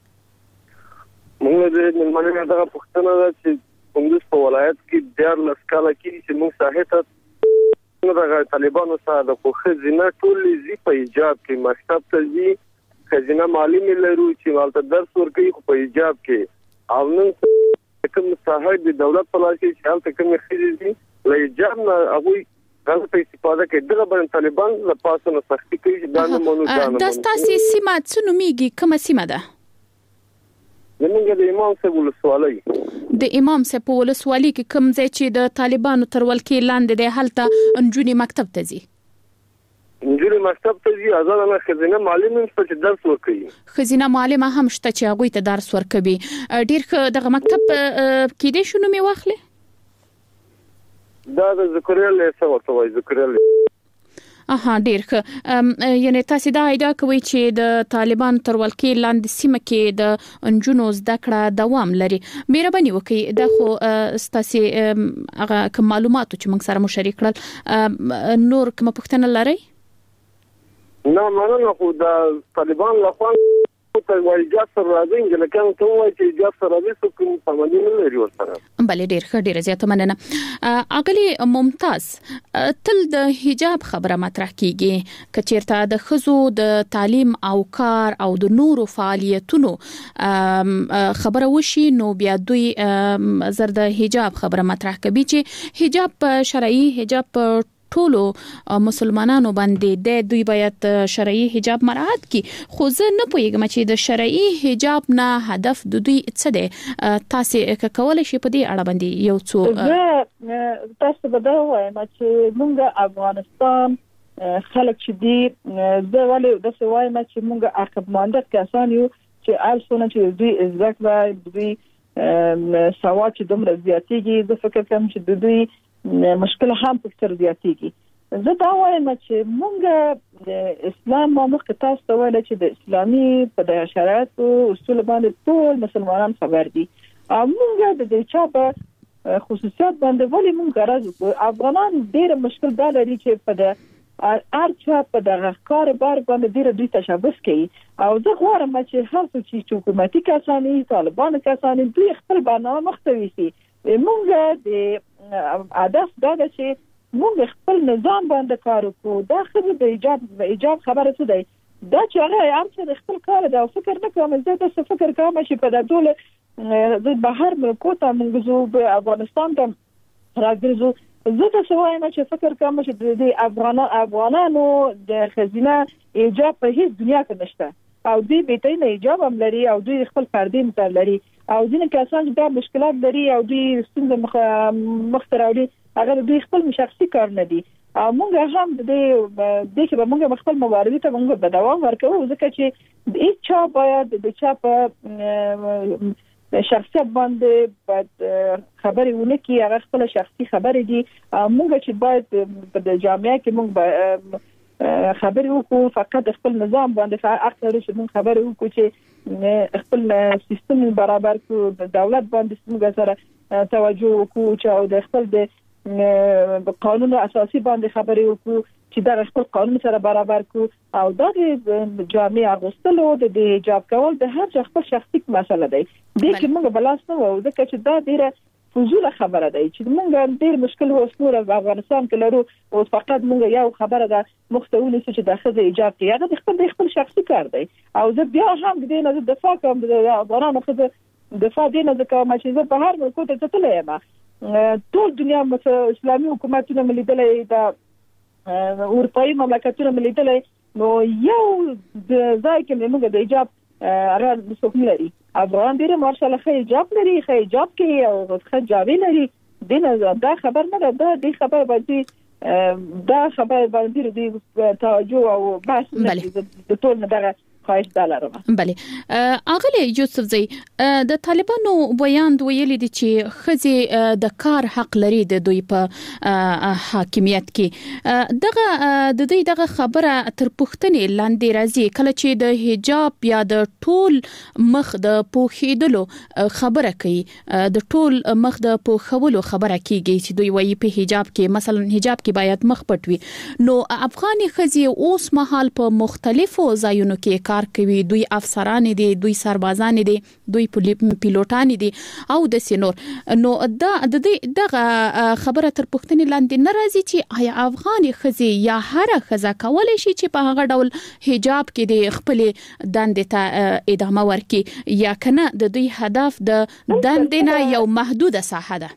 Speaker 11: موږ د ملمنه دغه پښتنه ده چې کندوز په ولایت کې ډیر لسکاله کې چې موږ ساحته دغه طالبانو سره د خزینه ټول زی په ایجاب کې مکتب ته زی خزینه مالی ملرو چې والته درس ورکوي په ایجاب کې او نن کوم صاحب د دولت په لاس کې چې حالت کوم خزینه له ایجاب نه هغه غلط استفاده کوي. دغه باندې طالبان له پاسه نه سختي کوي چې دا نه مونږ
Speaker 8: دا تاسو سیمه څنګه میږي کومه سیمه ده؟
Speaker 10: زمونږ د امام صاحب ولسوالۍ
Speaker 8: د امام صاحب ولسوالۍ کې کوم ځای چې د طالبانو تر ولکې لاندې دی هلته نجونې مکتب ته ځي
Speaker 10: نجونې مکتب ته ځي آزاد نه خزینه معلم نشته چې درس ورکوي
Speaker 8: خزینه معلمه هم شته چې هغوی ته درس ورکوي ډیر ښه دغه مکتب کېدای شو نومې واخلي
Speaker 10: دا د ذکرل څه ورته وایي ذکرل
Speaker 8: ډیر ښه یعنی تاسو دا ادعا کوي چې د طالبان تر ولکې لاندې سیمه کې د انجونو زده کړه دوام لري مهرباني وکړئ دا خو تاسو هغه کوم معلومات چې موږ سره مشارک کړل نور کوم پوښتنه لرئ
Speaker 10: نه مننه خو د طالبان لخوا ته وایي جاسر راځي چې لکه ته وایي چې جاسر راځي څه کوم سمونی نه لري ورسره
Speaker 8: بلې ډیر ښه ډیر زیاته مننه اغلی ممتاز تل د حجاب خبره مطرح کیږي کچیرته د خزو د تعلیم او کار او د نورو فعالیتونو خبره وشي نو بیا دوی زر د حجاب خبره مطرح کوي چې حجاب شرعي حجاب ټولو مسلمانانو باندې د دوی باید شرعي حجاب مراعات کی خو زه نه پوهیږم چې د شرعي حجاب نه هدف د دوی څه دی تاسو کولای شئ په دې اړه باندې یو څو
Speaker 9: تاسو به دا وایم چې موږ افغانستان خلک چې دي زه ولې د څه وایم چې موږ عقبمانده کسان یو چې الفونه چې دوی عزت وای دوی سواد چې دومره زیاتېږي زه فکر کوم چې دوی مشکل هم پکتر زیاتېږي زه دا وایم چې موږ د اسلام مخکې تاسو ته ویل چې د اسلامي په د شرایطو اصول باندې ټول مسلمانان خبر دي او موږ د دې چا په خصوصیات باندې ولې موږ راځو افغانان ډېر مشکل دا لري چې په د ارچا په دغه کار بار باندې ډېر دوی تشابه کوي او زه غواړم چې هر څه چې حکومتي کسانی طالبان کسانی دوی خپل برنامه مختوي شي موږ د هدف دا ده چې موږ خپل نظام باندې کار وکړو دا خبره د ایجاب خبره څه دی دا چې هغه هم چې خپل کار دا فکر نه کوم زه د فکر کوم چې په دغه د بهر ملکوته موږ زو په افغانستان ته راګرځو زه تاسو وایم چې فکر کوم چې د افغانانو د خزینه ایجاب په هیڅ دنیا کې نشته او دوی به ته ایجاب هم لري او دوی خپل فردي متر لري او ځینې کسان چې دا مشکلات لري او دوی ستونزې مختراوي هغه دوی خپل شخصي کار نه دي او موږ هم د دې کې به موږ خپل مبارزه ته موږ به دوام ورکوو ځکه چې د هیڅ چا باید د چا په شخصیت باندې باید خبرې ونه کی هغه خپل شخصي خبرې دي موږ چې باید په جامعه کې موږ خبرې وکړو فقط خپل نظام باندې اکثر چې موږ خبرې وکړو چې خپل سیستم برابر کړو د دولت باندې څنګه سره توجه وکړو چې د خپل د قانون اساسي باندې خبرې وکړو چې دا خپل قانون سره برابر کړو او د جامعه اغوستلو د حجاب کول د هر چا خپل شخصي مسله دی د کې موږ بلاس نه وو ځکه چې دا ډیره فزوله خبره ده چې موږ ډیر مشکل وسنور په افغانستان کې لرو او فقط موږ یو خبره ده مختونی چې د خزه ایجاب کوي هغه خپل شخصي کار دی او زه بیا هم د دې نه دفاع کوم د افغانانو خزه دفاع دي نه کوم چې زه په هر ملک ته تللی یم ټول دنیا اسلامي حکومتونه ملیدلې د اروپایي مملکتونو ملیدلې نو یو د ځای کې موږ د ایجاب هغه څوک لري افغان ډیره مارشال حجاب لري حجاب کې او حجابي لري دنه دا خبر نه ده د خبر باندې دا خبر باندې د توجه او بحث د ټول نه دغه خواهش دلارم
Speaker 8: بله اغلی یوسف زئی د طالبانو بیان ویلي دي چې خزي د کار حق لري د دوی په حاکمیت کې دغه د دوی دغه خبره تر پوښتنې لاندې راځي کله چې د حجاب یا د ټول مخ د پوښیدلو خبره کوي د ټول مخ د پوښولو خبره کوي چې دوی وایي په حجاب کې مثلا حجاب کې باید مخ پټ وي نو افغاني خزي اوس مهال په مختلفو ځایونو کې کار کوي دوی افسران دي دوی سربازان دي دوی پیلوټان دي او د سينور نو دا د دې دغه خبره تر پوښتنې لاندې ناراضي چې آیا افغاني خزي یا هر خزه کولای شي چې په هغه ډول حجاب کې د خپل دندې ته ادامه ورکړي یا کنه د دوی هدف د دندې نه یو محدوده ساحه ده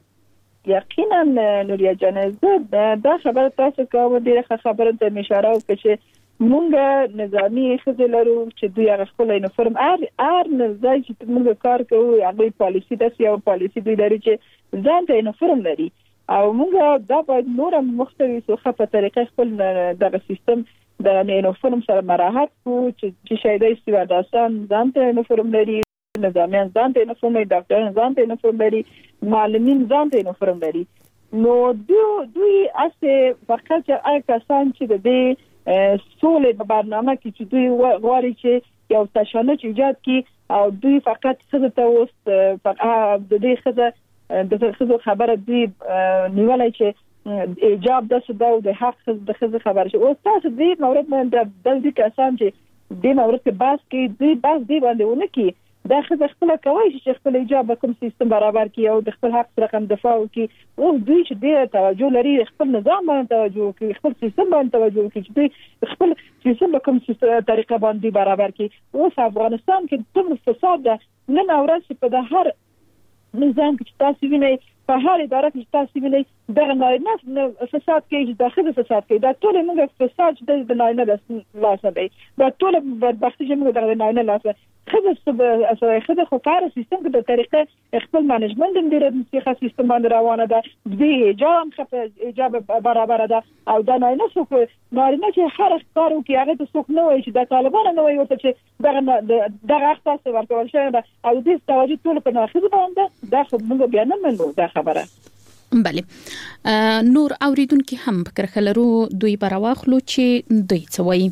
Speaker 9: یقینا نوریا جان دا خبره تاسو کوم ډیره خبره ته اشاره وکړه چې مونږ نظامی خزه لرو چې دوی هغه خپل یونیفورم ار نه ځای چې موږ کار کوو هغه پالیسی د سیاو پالیسی دوی لري چې ځان ته یونیفورم لري او موږ دا باید نور مختلف څه په طریقې خپل دغه سیستم د یونیفورم سره مراحت کو چې شایده استواداسان ځان ته یونیفورم لري نظامیان ځان ته یونیفورم لري ډاکټران ځان ته یونیفورم لري معلمین ځان ته یونیفورم لري نو دوی اسه فقط هغه کسان چې د دې سولې په برنامه کې چې دوی غواړي چې یو تشنج ایجاد کړي او دوی فقط څه ته وست د دې خبره دوی نیولای چې ایجاب د صدا او د حق د خبره شي او تاسو دې مورد باندې د دې کسان چې د مورد په باس کې دوی باس دی باندې ونکي دا خپل کوي چې خپل ایجاب کوم سیستم برابر کړي او د خپل حق رقم دفاع وکړي او دوی چې د توجه لري خپل نظام باندې توجه کوي خپل سیستم باندې توجه کوي چې خپل سیستم کوم طریقه باندې برابر کړي او افغانستان کې ټول فساد ده نن اورس په د هر نظام کې تاسو وینئ په هر اداره کې تاسو وینئ دغه نه فساد کې داخلي فساد کې دا ټول موږ فساد د نه لاسه دی دا ټول بدبختی چې موږ دغه نه لاسه خزه خو کار سیستم کې د طریقې خپل منیجمنت د دې سیستم باندې روانه ده د ایجاب برابر ده او دا نه څوک نه چې هر کارو کې هغه ته څوک نه وایي چې د طالبانو نه وایي ورته چې دغه اختصاص ورکول شوی ده او د توجه ټول په ناخذ باندې دا خو موږ بیا نه منو دا خبره
Speaker 8: بله نور اوریدونکو هم فکر خلرو دوی براواخلو چې دوی څه وایي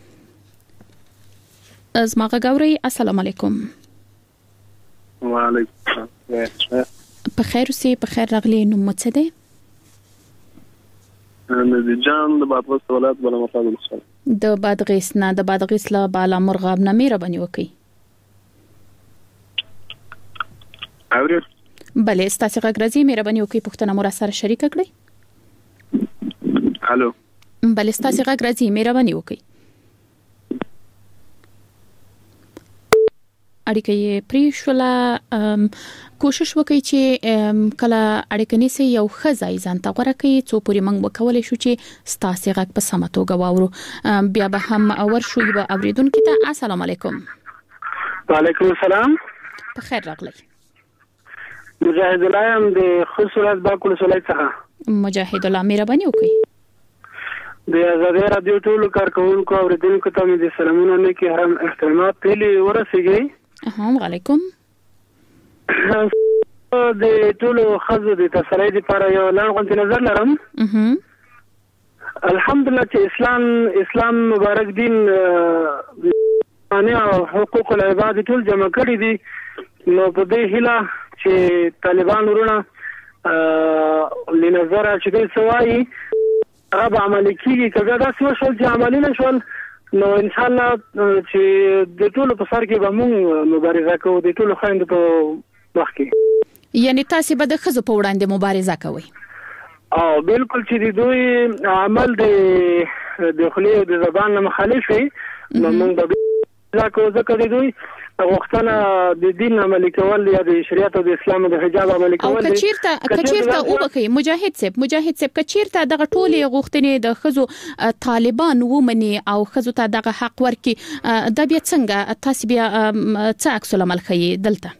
Speaker 8: از ما غاوري السلام علیکم
Speaker 16: وعلیکم
Speaker 8: په خیر اوسې په خیر راغلی نو مڅ ده
Speaker 16: د جام د بادغیس ولایت بل مفاضل سره
Speaker 8: د بادغیس نه د بادغیس له بالا مرغاب نه میره بنی وکي
Speaker 16: اوري
Speaker 8: بله ستاسو غږ میره بنی وکي پښتنه مور سره شریک کړی
Speaker 16: الو
Speaker 8: بله ستاسو غږ میره بنی وکي اړیکه یې پریښوله کوشش وکړي چې کله اړیکه نیسي یو خزای ځان ته غوړه کوي څو پورې موږ وکولای شو چې ستاسو غږ په سمه توګه واورو بیا به هم اور شو به اوریدونکو ته السلام علیکم
Speaker 12: وعلیکم السلام
Speaker 8: په خیر راغلی
Speaker 12: مجاهد الله هم د خصوصات باکل سولای څخه
Speaker 8: مجاهد الله مهرباني وکړي
Speaker 12: د آزادۍ رادیو ټولو کارکونکو اوریدونکو ته مې د سلامونه نه کې هم احترامات تلي ورسېږي
Speaker 8: وعلیکم
Speaker 12: د ټولو خزو د تسلی لپاره یو لړغونتی نظر لرم الحمدلله چې اسلام مبارک دین او حقوق العباد ټول جمع کړی دي نو په دې هیله چې طالبان ورونه لنظر چې دوی سوای هغه عملي کیږي کله دا څه شول چې عملي نشول نو ان شاء الله چې د ټولو په سر کې به موږ مبارزه کوو د ټولو خويندو په وخت کې
Speaker 8: یعنی تاسو به د خزو په وړاندې مبارزه کوئ
Speaker 12: او بالکل چې دوی عمل د خلی او د زبان مخالف وي نو موږ به ځکه دوی وختونه د دین عملي کول یا د شریعت او د اسلام د حجاب عملي کول
Speaker 8: او کچیرته او بخي مجاهد صاحب کچیرته دغه ټولې غوښتنې د خزو طالبان ومني او خزو ته دغه حق ورکي د بیا څنګه تاسو بیا څه عکس العمل خي دلته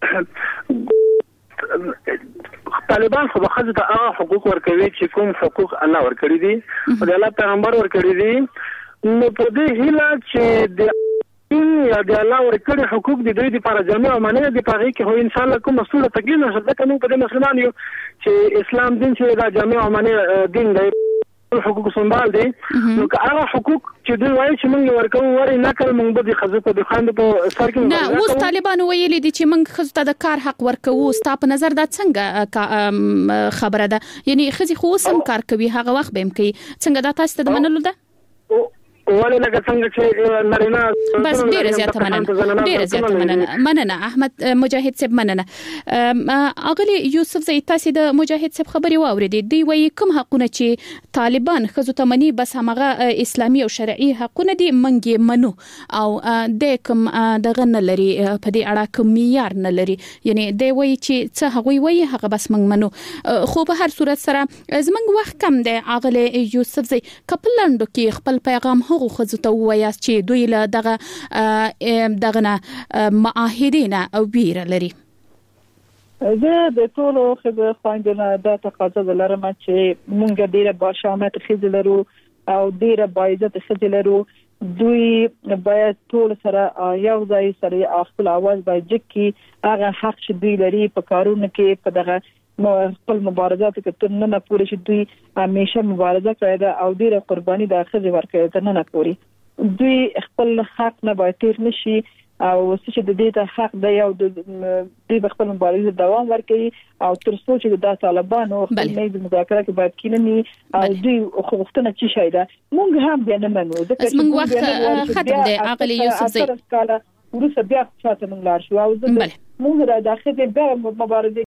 Speaker 12: طالبان خو بخزه ته هغه حقوق ورکوي چې کوم حقوق الله ورکړي دي او الله پیغمبر ورکړي دي نو په دې هیله چې د یا د الله ورکړي حقوق د دوی لپاره جامع او معنی دي په هغه کې هو ان شاء الله کوم مسؤل تکلیف نشي ځکه موږ په مسلمان یو چې اسلام دین چې دا جامع او معنی دین دی حقوق سنبال دي نو که هغه حقوق چې دوی وایي چې موږ ورکوو ورې نکل موږ به خزو په خوند په سر کې
Speaker 8: نه اوس طالبان ویلي دي چې موږ خزو ته د کار حق ورکوو ستا په نظر دا څنګه خبره ده یعنی خزي خو سم کار کوي هغه وخت به هم کوي څنګه دا تاسو ته منلو ده
Speaker 12: ولې لکه څنګه چې نارینه
Speaker 8: بس ډیر زیات مننه احمد مجاهد صاحب مننه اغلی یوسف زئی تاسو د مجاهد صاحب خبري واوریدي دی وایي کوم حقونه چې طالبان خزو ته منی بس هغه اسلامي او شرعي حقونه دي منګي منو او د کوم دغه نه لري په دې اړه کوم معیار نه لري یعنی دی وایي چې څه هغه وایي هغه بس منګ منو خو په هر صورت سره زمنګ وخت کم دی اغلی یوسف زئی کپلندو کې خپل پیغام هو دغه خزو ته وایاست چې دوی له دغه معاهدینه او ویره لري؟
Speaker 9: زه د ټولو خبره خوندنه د تقاضا لرم چې مونږ ډیره باشامت خزې لرو او ډیره باعزت خزې لرو. دوی باید ټول سره یو ځای سره خپل आवाज باید چې هغه حق چې دوی لري په کارونو کې په دغه خپل مبارزات کې تر نن پورې چې دوی همیشه مبارزه کړې ده او ډیره قرباني د خزې ورکړې ده نن پورې دوی خپل حق نه باید تیر نشي او چې د دې ته حق دی او د خپل مبارزه دوام ورکړي او تر څو چې د طالبانو خپل میز مذاکره کې باید کیننی او دوی خوښتنه چې شي دا مونږ هم به نه منو ځکه چې
Speaker 8: موږ وخت ختم دی عقل یوسف زئی
Speaker 9: ورسره بیا شاته مونږ لار شو او مونږ را داخله به مبارزه